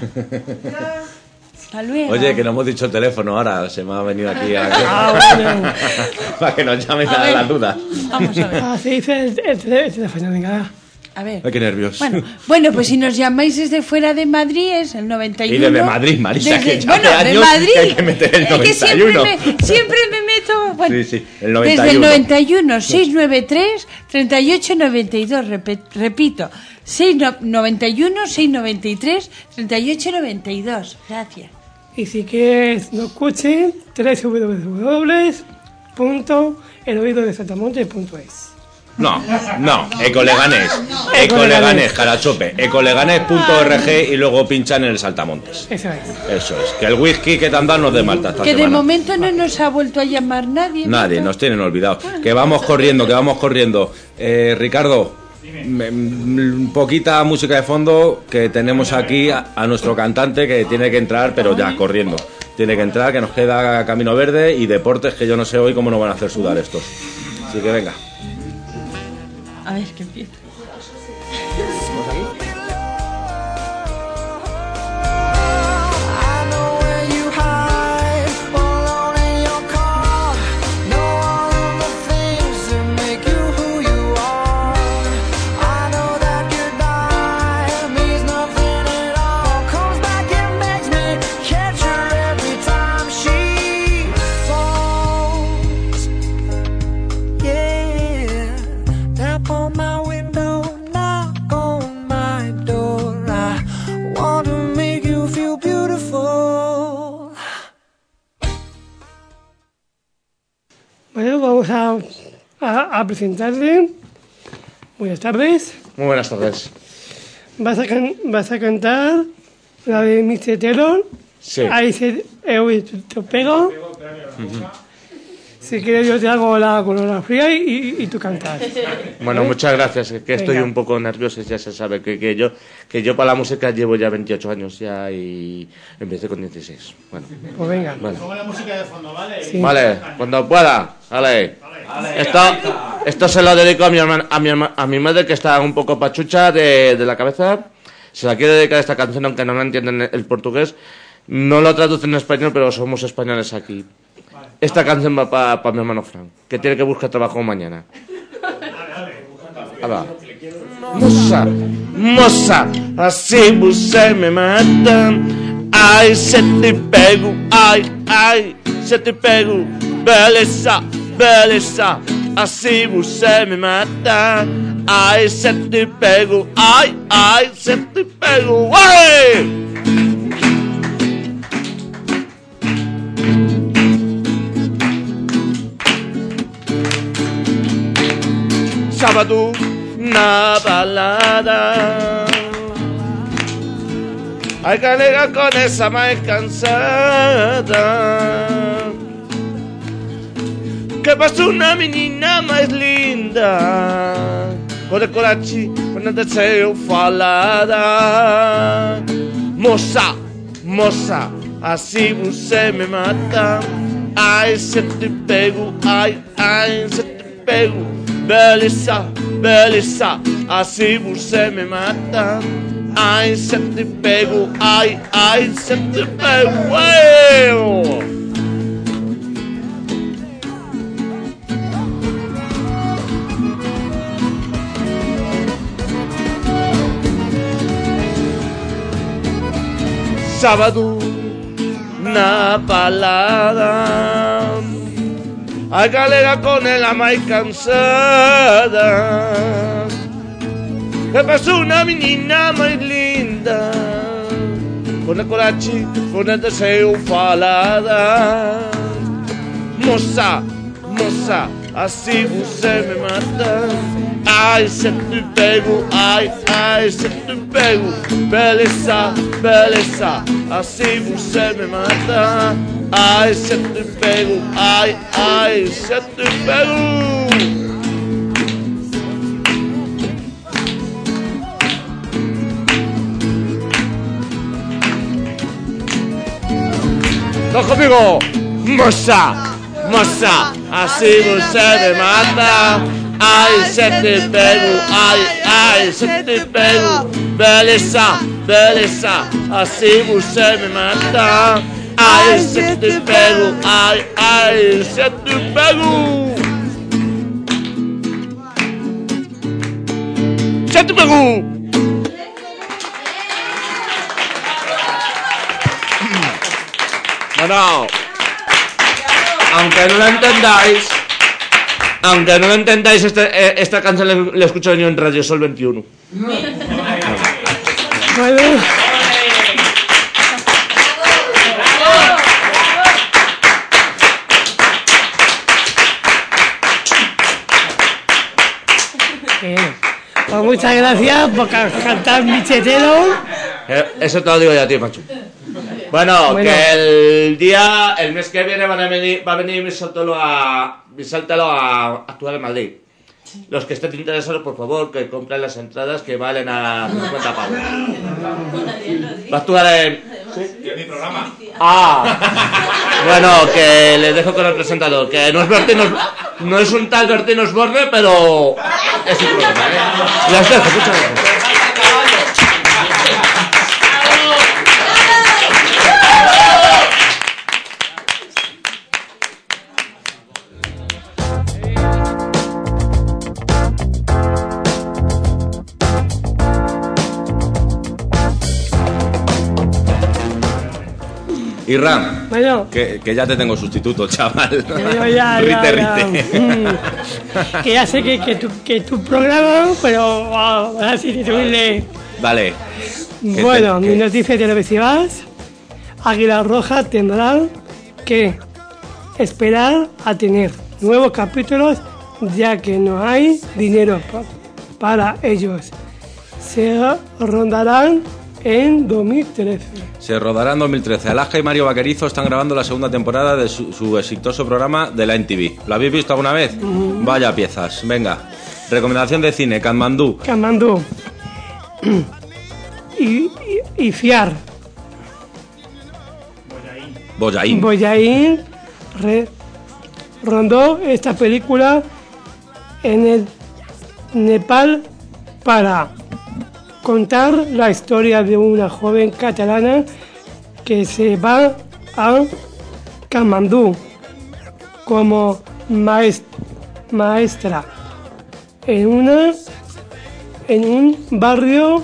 Hasta luego.
Oye, que no hemos dicho el teléfono ahora, se me ha venido aquí a...
Ah, bueno.
para que nos llamen
A
a
ver.
las dudas.
Vamos a ver.
Ah, se dice el, el, tele- el teléfono, venga.
A ver.
Ay, qué nervios.
Bueno, bueno, pues si nos llamáis desde fuera de Madrid es el noventa y uno.
Y desde Madrid, Marisa,
Desde-
que ya hace
bueno, de
años
Madrid.
que hay que meter el
Es que
noventa y uno.
siempre me, siempre me meto. Bueno,
Sí, sí, el noventa y uno.
desde el noventa y uno, seiscientos noventa y tres, treinta y ocho noventa y dos. Repe- repito, seiscientos noventa y uno, seiscientos noventa y tres, treinta y ocho noventa y dos. Gracias.
Y si quieres no escuchen, doble u doble u doble u punto el oído de saltamontes punto es.
No, no, Ecoleganés. Ecoleganés, Carachope. Ecoleganés punto org y luego pinchan en el Saltamontes.
Eso es.
Eso es. Que el whisky que te han dado no es de Malta esta
Que de
semana.
momento no nos ha vuelto a llamar nadie.
Nadie, nos tienen olvidados. Que vamos corriendo, que vamos corriendo. Eh, Ricardo, me- m- poquita música de fondo, que tenemos aquí a, a nuestro cantante que tiene que entrar, pero ya, corriendo. Tiene que entrar, que nos queda Camino Verde y deportes, que yo no sé hoy cómo nos van a hacer sudar estos. Así que venga.
A ver, que empieza.
Bueno, vamos a, a, a presentarle. Buenas tardes.
Muy buenas tardes.
Vas a, can- vas a cantar la de mister Taylor.
Sí.
Ahí se he oído, te pego.
Ujú.
Si quieres yo te hago la coreografía y, y tú cantas.
Bueno, muchas gracias, que estoy
Venga.
un poco nervioso, ya se sabe que, que yo que yo para la música llevo ya veintiocho años ya y empecé con dieciséis. Bueno,
Pues venga.
Vale.
Pongo la música de fondo, ¿vale?
Sí.
Vale, cuando pueda, vale. Esto, esto se lo dedico a mi, hermana, a, mi herma- a mi madre que está un poco pachucha de, de la cabeza. Se la quiero dedicar esta canción aunque no la entienden el portugués. No lo traducen en español, pero somos españoles aquí. Esta canción va para pa mi hermano Frank, que tiene que buscar trabajo mañana. Ahora. Moça, moça, assim você me mata. Ai, se te pego, ai, ai, se te pego. Beleza, beleza, assim você me mata. Ai, se te pego, ai, ai, se te pego. Ai! sábado, una balada. Hay galega con esa más cansada. Que pasó una menina más linda, con el coraje, con el deseo falada. Moça, moça, así você me mata. Ai, se te pego, ai, ai, se te pego. Beleza, beleza, assim você me mata. Ai, se te pego, ai, ai, se te pego. Eu. Sábado na balada, a galega con ela mais cansada. Que pasó una menina mais linda, con el coraje, con el deseo falada. Moça, moça, assim você me mata. Ai, se te pego, ai, ai, se te pego. Beleza, beleza, assim você me mata. Ai, se te pego, ai, ai, se te pego. ¡No conmigo! ¡Moça! ¡Moça! Así você me mata. Ai, se te pego, ai, ai, se te pego. Beleza, beleza, assim você me mata. Ai, se te pego, ai, ai, se te pego. Se te pego. Bueno, aunque no lo entendáis, aunque no lo entendáis, este, eh, esta canción la, la escucho yo en Radio Sol veintiuno.
Bueno. Eh, pues muchas gracias por cantar Michetero.
Eh, eso te lo digo ya a ti, macho. Bueno,
Bueno.
que el día, el mes que viene van a venir, va a venir mi Sótelo a, mi Sáltalo a actuar en Madrid. Los que estén interesados, por favor, que compren las entradas que valen a cincuenta pavos. Va a actuar en...
¿Sí? En mi programa.
Ah, bueno, que les dejo con el presentador, que no es Bertín, Os- no es un tal Bertín Osborne, pero es un programa, ¿eh? Les dejo, muchas gracias.
Y Ram,
Bueno,
que, que ya te tengo sustituto, chaval.
Pero ya, ya,
Rite,
ya.
rite.
Mm. que ya sé que, que, tu, que tu programa, pero wow, ahora sí titularle.
Vale. Que
Bueno,
te-
mis
que-
noticias televisivas. Águila Roja tendrá que esperar a tener nuevos capítulos ya que no hay dinero pa- para ellos. Se rondarán en dos mil trece.
Se rodará en dos mil trece. Alaska y Mario Vaquerizo están grabando la segunda temporada de su, su exitoso programa de la M T V. ¿Lo habéis visto alguna vez?
Mm.
Vaya piezas. Venga. Recomendación de cine, Katmandú.
Kamandú. y, y, y Fiar.
Boyaín.
Boyaín re- rondó esta película en el Nepal para contar la historia de una joven catalana que se va a Kamandú como maes- maestra en una en un barrio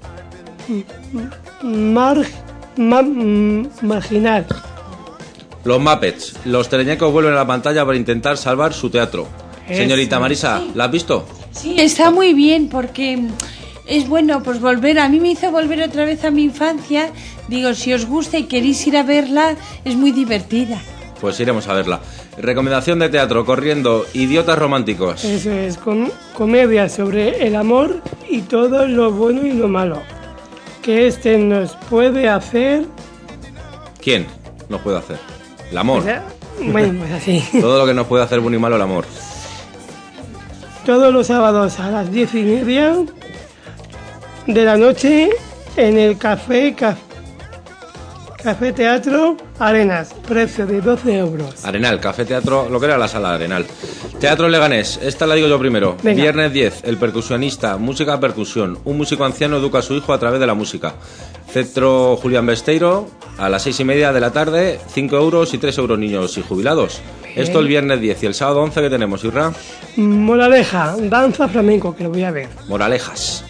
mar- ma- marginal.
Los Muppets. Los teleñecos vuelven a la pantalla para intentar salvar su teatro.
Eso.
Señorita Marisa, ¿la has visto?
Sí, está muy bien porque es bueno pues volver, a mí me hizo volver otra vez a mi infancia. Digo, si os gusta y queréis ir a verla, es muy divertida.
Pues iremos a verla. Recomendación de teatro, corriendo, Idiotas Románticos.
Eso es, com comedia sobre el amor y todo lo bueno y lo malo que este nos puede hacer.
¿Quién nos puede hacer? El amor.
O sea, bueno, pues así.
Todo lo que nos puede hacer bueno y malo el amor.
Todos los sábados a las diez y media de la noche en el Café Café, Café Teatro Arenas, precio de doce euros.
Arenal, Café Teatro, lo que era la sala Arenal. Teatro Leganés, esta la digo yo primero.
Venga.
Viernes diez, El Percusionista, música percusión. Un músico anciano educa a su hijo a través de la música. Centro Julián Besteiro, a las seis y media de la tarde, cinco euros y tres euros niños y jubilados.
Bien.
Esto el viernes diez. Y el sábado once, ¿qué tenemos, Irra?
Moraleja, danza flamenco, que lo voy a ver.
Moralejas.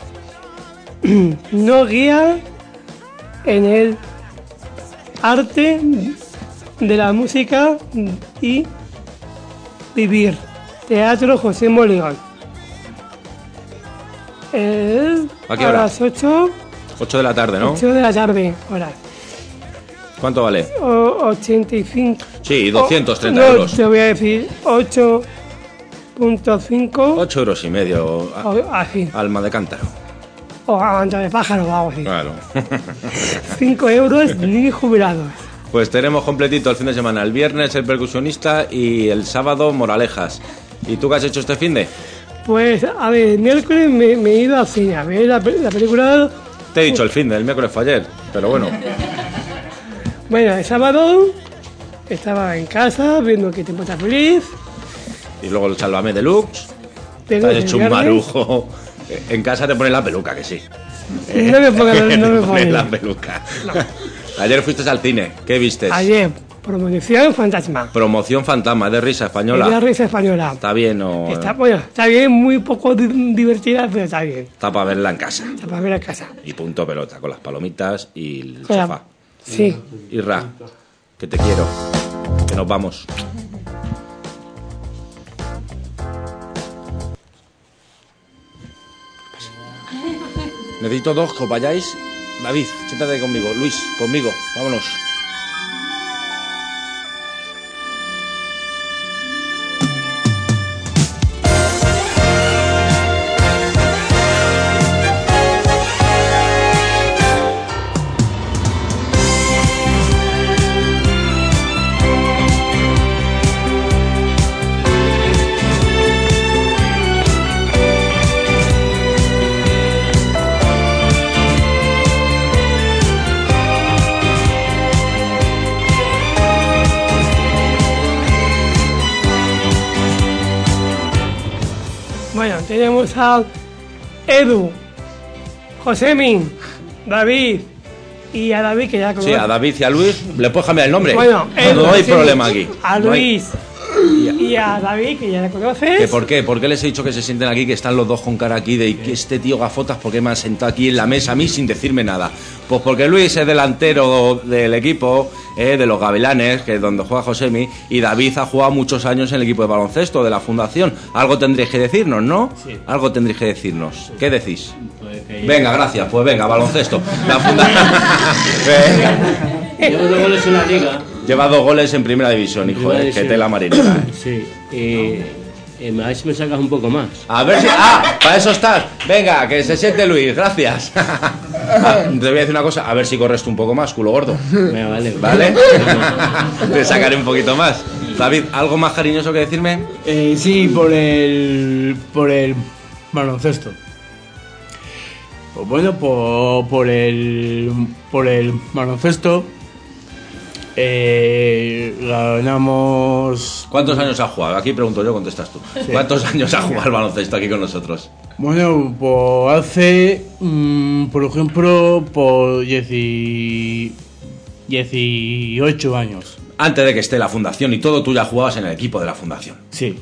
No guía en el arte de la música y vivir. Teatro José Moligón. El,
¿A qué
a
hora?
las ocho,
ocho de la tarde, ¿no?
ocho de la tarde, hora.
¿Cuánto vale?
O, ochenta y cinco.
Sí, doscientos treinta
no,
euros.
te voy a decir ocho punto cinco.
ocho euros y medio. a-
O así.
Alma de cántaro.
O aguanta de pájaro o algo así.
Claro.
cinco euros ni jubilados.
Pues tenemos completito el fin de semana. El viernes El Percusionista y el sábado Moralejas. ¿Y tú qué has hecho este fin de?
Pues, a ver, el miércoles me, me he ido al cine a ver la, pe- la película.
Te he dicho el fin de, el miércoles fue ayer. Pero bueno.
Bueno, el sábado estaba en casa viendo Que Tiempo Está Feliz.
Y luego el Sálvame Deluxe. Te
Pero
has
el
hecho un
viernes-
marujo. En casa te pones la peluca, que sí.
No me pongas- no
Te
me
pones
pongas.
la peluca. Ayer fuiste al cine. ¿Qué viste?
Ayer, promoción Fantasma.
Promoción Fantasma, de risa española.
Es la risa española.
¿Está bien o...?
Está, bueno, está bien, muy poco di- divertida, pero está bien.
Está para verla en casa.
Está para ver a casa.
Y punto pelota, con las palomitas y el
Con la-
sofá.
Sí.
Irra, que te quiero. Que nos vamos. Necesito dos que os vayáis. David, siéntate conmigo. Luis, conmigo. Vámonos.
Bueno, tenemos a Edu, Josemin, David y a David que ya
Sí,
conoce.
a David y a Luis le puedes cambiar el nombre.
Bueno, Edu,
no hay
Josemin,
problema aquí.
A
No hay-
Luis y a David que ya le conoces.
¿Que por qué? ¿Por qué les he dicho que se sienten aquí, que están los dos con cara aquí de que este tío gafotas, por qué me han sentado aquí en la mesa a mí sin decirme nada? Pues porque Luis es delantero del equipo, eh, de los Gavilanes, que es donde juega Josemi, y David ha jugado muchos años en el equipo de baloncesto de la fundación. Algo tendréis que decirnos, ¿no?
Sí.
Algo tendréis que decirnos. ¿Qué decís?
Pues que
Venga, gracias. Pues venga, baloncesto. La funda...
Llevo dos goles en la liga.
Lleva dos goles en primera división, hijo,
Primera
eh, que
división.
tela marinera. eh.
Sí, y, y a ver si me sacas un poco más.
A ver si... ¡Ah! Para eso estás. Venga, que se siente Luis. Gracias. Ah, te voy a decir una cosa. A ver si corres tú un poco más, culo gordo.
Me vale.
¿Vale? Te sacaré un poquito más. David, ¿algo más cariñoso que decirme?
Eh, sí, por el. por el baloncesto. Pues bueno, por, por el. por el baloncesto. Eh, ganamos.
¿Cuántos años has jugado? Aquí pregunto yo, contestas tú. ¿Cuántos años has jugado al baloncesto aquí con nosotros?
Bueno, pues hace. mm, por ejemplo, por dieci- dieciocho años.
Antes de que esté la fundación y todo, tú ya jugabas en el equipo de la fundación.
Sí.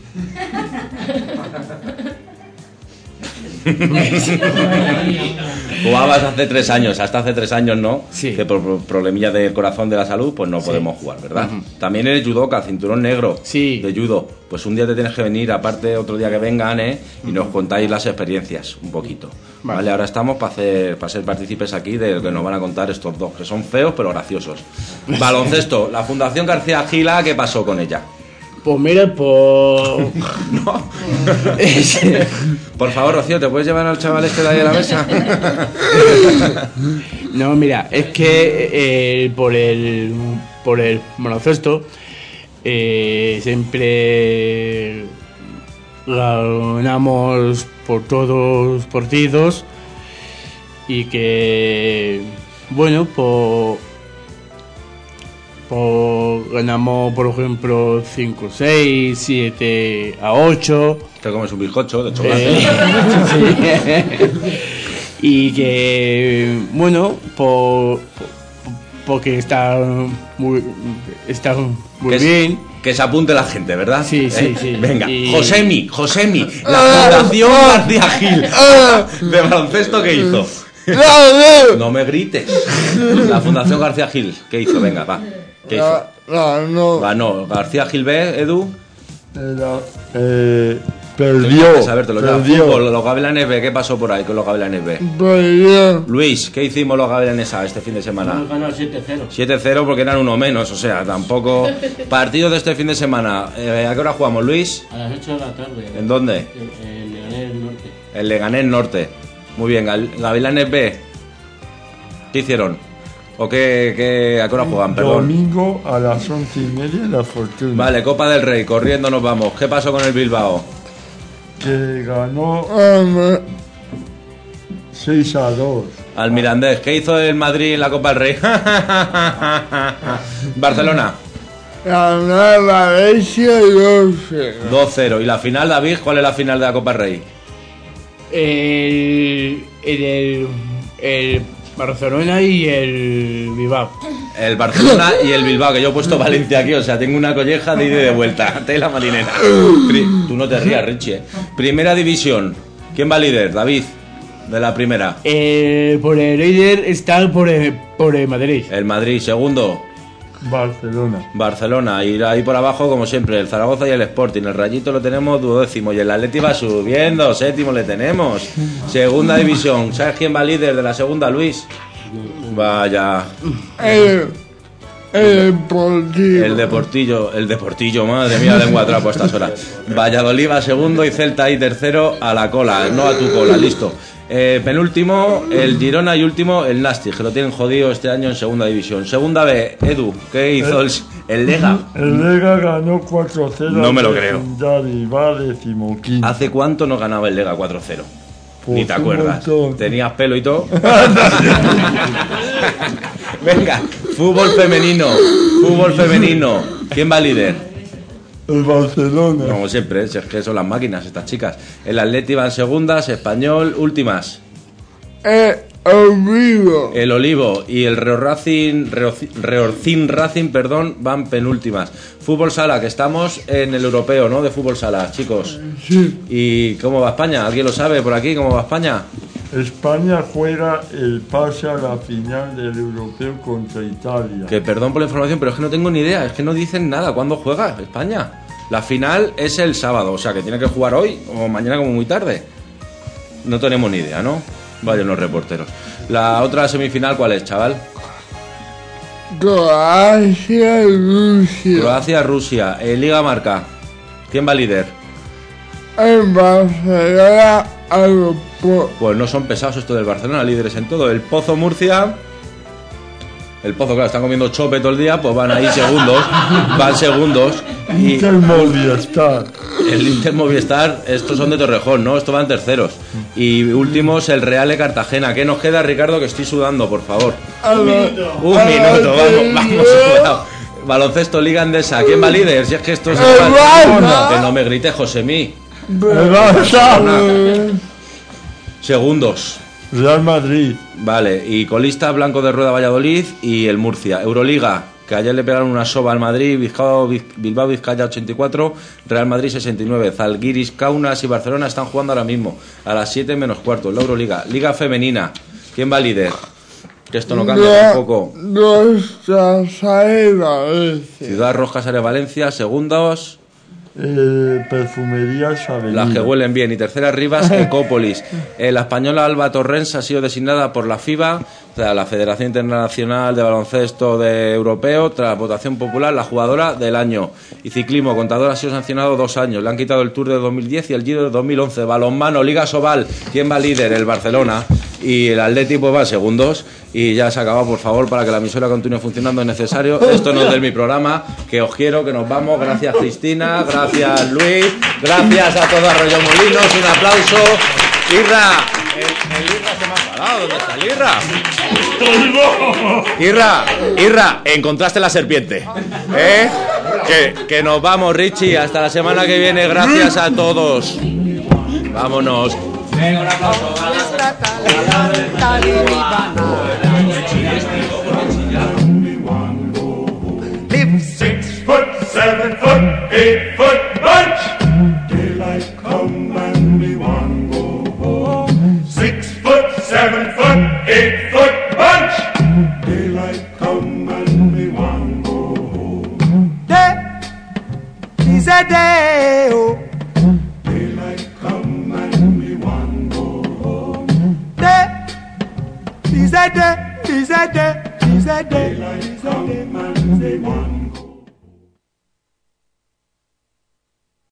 Jugabas hace tres años, hasta hace tres años no, sí. Que por, por problemillas del corazón de la salud, pues no sí. podemos jugar, ¿verdad? Uh-huh. También eres judoka, cinturón negro sí. de judo. Pues un día te tienes que venir, aparte otro día que vengan, ¿eh? Y nos contáis las experiencias, un poquito. Vale, ¿vale? Ahora estamos para hacer para ser partícipes aquí de lo que nos van a contar estos dos, que son feos pero graciosos. Baloncesto, la Fundación García Gila, ¿qué pasó con ella?
Pues mira, por...
no. Por favor, Rocío, ¿te puedes llevar al chaval este de ahí a la mesa?
No, mira, es que eh, por el por el baloncesto eh, siempre ganamos por todos partidos y que, bueno, por... Pues ganamos, por ejemplo, cinco seis, siete a ocho.
Te comes un bizcocho de chocolate. Eh,
sí. Y que, bueno, por, porque está muy, está muy
que
bien.
Es, que se apunte la gente, ¿verdad?
Sí, sí,
¿Eh?
sí.
Venga,
y...
Josemi, Josemi, la Fundación García Gil de baloncesto, ¿qué hizo? No me grites. La Fundación García Gil, ¿qué hizo? Venga, va. ¿Qué hizo?
No, no.
Ganó. García Gil B, Edu.
Era, eh, perdió.
Sabértelo ya.
Perdió.
Fútbol, los Gavilanes B, ¿qué pasó por ahí con los Gavilanes B?
Perdió.
Luis, ¿qué hicimos los Gavilanes A este fin de semana?
Hemos ganado siete cero.
siete cero porque eran uno menos, o sea, tampoco. Partido de este fin de semana. Eh, ¿A qué hora jugamos, Luis?
A las ocho de la tarde.
¿En dónde?
En Leganés Norte.
En Leganés Norte. Muy bien, Gavilanes B. ¿Qué hicieron? ¿O qué, qué, a qué hora juegan? Perdón.
Domingo a las once y media la Fortuna.
Vale, Copa del Rey, corriendo nos vamos. ¿Qué pasó con el Bilbao?
Que ganó seis a dos.
Al Mirandés. ¿Qué hizo el Madrid en la Copa del Rey? Barcelona.
Ganó Valencia dos cero.
dos cero. ¿Y la final, David? ¿Cuál es la final de la Copa del Rey?
El... El... el, el Barcelona y el Bilbao.
El Barcelona y el Bilbao, que yo he puesto Valencia aquí, o sea, tengo una colleja de ida y de vuelta. Tela marinera. Pri- Tú no te rías, Richie. Primera división. ¿Quién va líder? David, de la primera.
Eh, por el líder está por el, por el Madrid.
El Madrid, segundo.
Barcelona.
Barcelona, y ahí por abajo, como siempre, el Zaragoza y el Sporting. El Rayito lo tenemos duodécimo y el Atleti va subiendo, séptimo le tenemos. Segunda división, ¿sabes quién va líder de la segunda, Luis? Vaya.
El, el Deportillo.
El Deportillo, el Deportillo, madre mía, lengua trapo a estas horas. Valladolid va segundo y Celta ahí tercero a la cola, no a tu cola, listo. Eh, penúltimo, el Girona y último, el Nasti, que lo tienen jodido este año en segunda división. Segunda B, Edu, ¿qué hizo el, el Lega?
El Lega ganó cuatro cero.
No me lo creo.
Y va decimoquinto.
¿Hace cuánto no ganaba el Lega cuatro cero?
Pues
ni te acuerdas. Tenías pelo y todo. Venga, fútbol femenino. Fútbol femenino. ¿Quién va líder?
El Barcelona.
Como siempre, es que son las máquinas estas chicas. El Atleti van segundas, Español, últimas.
El Olivo.
El Olivo y el Reo Racing, Reo, Reorcín Racing, perdón, van penúltimas. Fútbol sala, que estamos en el europeo, ¿no? De fútbol sala, chicos.
Sí.
¿Y cómo va España? ¿Alguien lo sabe por aquí? ¿Cómo va España?
España juega el pase a la final del europeo contra Italia.
Que perdón por la información, pero es que no tengo ni idea. Es que no dicen nada. ¿Cuándo juega España? La final es el sábado, o sea que tiene que jugar hoy o mañana como muy tarde. No tenemos ni idea, ¿no? Vayan los reporteros. La otra semifinal, ¿cuál es, chaval?
Croacia-Rusia.
Croacia-Rusia. Eh, Liga Marca. ¿Quién va líder?
El Barcelona.
Pues no son pesados esto del Barcelona, líderes en todo. El Pozo Murcia. El Pozo, claro, están comiendo chope todo el día, pues van ahí segundos. Van segundos. Y
Inter Movistar.
El Inter Movistar, estos son de Torrejón, ¿no? Estos van terceros. Y últimos, el Real de Cartagena. ¿Qué nos queda, Ricardo? Que estoy sudando, por favor. Un minuto. Un minuto, vamos, vamos. Cuidado. Baloncesto, Liga Endesa. ¿Quién va líder? Si es que esto es... Que no me grites, Josemí. Segundos.
Real Madrid.
Vale, y colista Blanco de Rueda Valladolid y el Murcia. Euroliga, que ayer le pegaron una soba al Madrid, Bilbao, Bilbao Vizcaya ochenta y cuatro, Real Madrid sesenta y nueve. Zalgiris, Kaunas y Barcelona están jugando ahora mismo a las siete menos cuarto. La Euroliga. Liga femenina. ¿Quién va líder? Que esto no cambia tampoco.
Nuestra salida,
Ciudad Rojas Casares Valencia, segundos.
Eh, perfumerías Avenida.
Las que huelen bien. Y tercera, Rivas, Ecópolis. Eh, la española Alba Torrens ha sido designada por la FIBA, o sea, la Federación Internacional de Baloncesto de Europeo, tras votación popular, la jugadora del año. Y ciclismo, Contador ha sido sancionado dos años. Le han quitado el Tour de dos mil diez y el Giro de dos mil once. Balonmano, Liga Sobal. ¿Quién va líder? El Barcelona. Y el Atlético va segundos. Y ya se ha acabado, por favor, para que la emisora continúe funcionando es necesario. Esto no es de mi programa, que os quiero, que nos vamos. Gracias, Cristina, gracias, Luis, gracias a todos Arroyomolinos, un aplauso. Irra, el, el Irra se me ha parado, ¿dónde está el Irra? Irra, Irra, encontraste la serpiente, ¿eh? Que, que nos vamos, Richie, hasta la semana que viene, gracias a todos. Vámonos. Venga, un aplauso.
Live six foot, seven foot, eight foot bunch. Daylight come and we want go home. Six foot, seven foot, eight foot bunch. Daylight come and we want go home. Day is a day, oh. Daylight come and we want go home. Day is a day, is a day, is a day, is a day.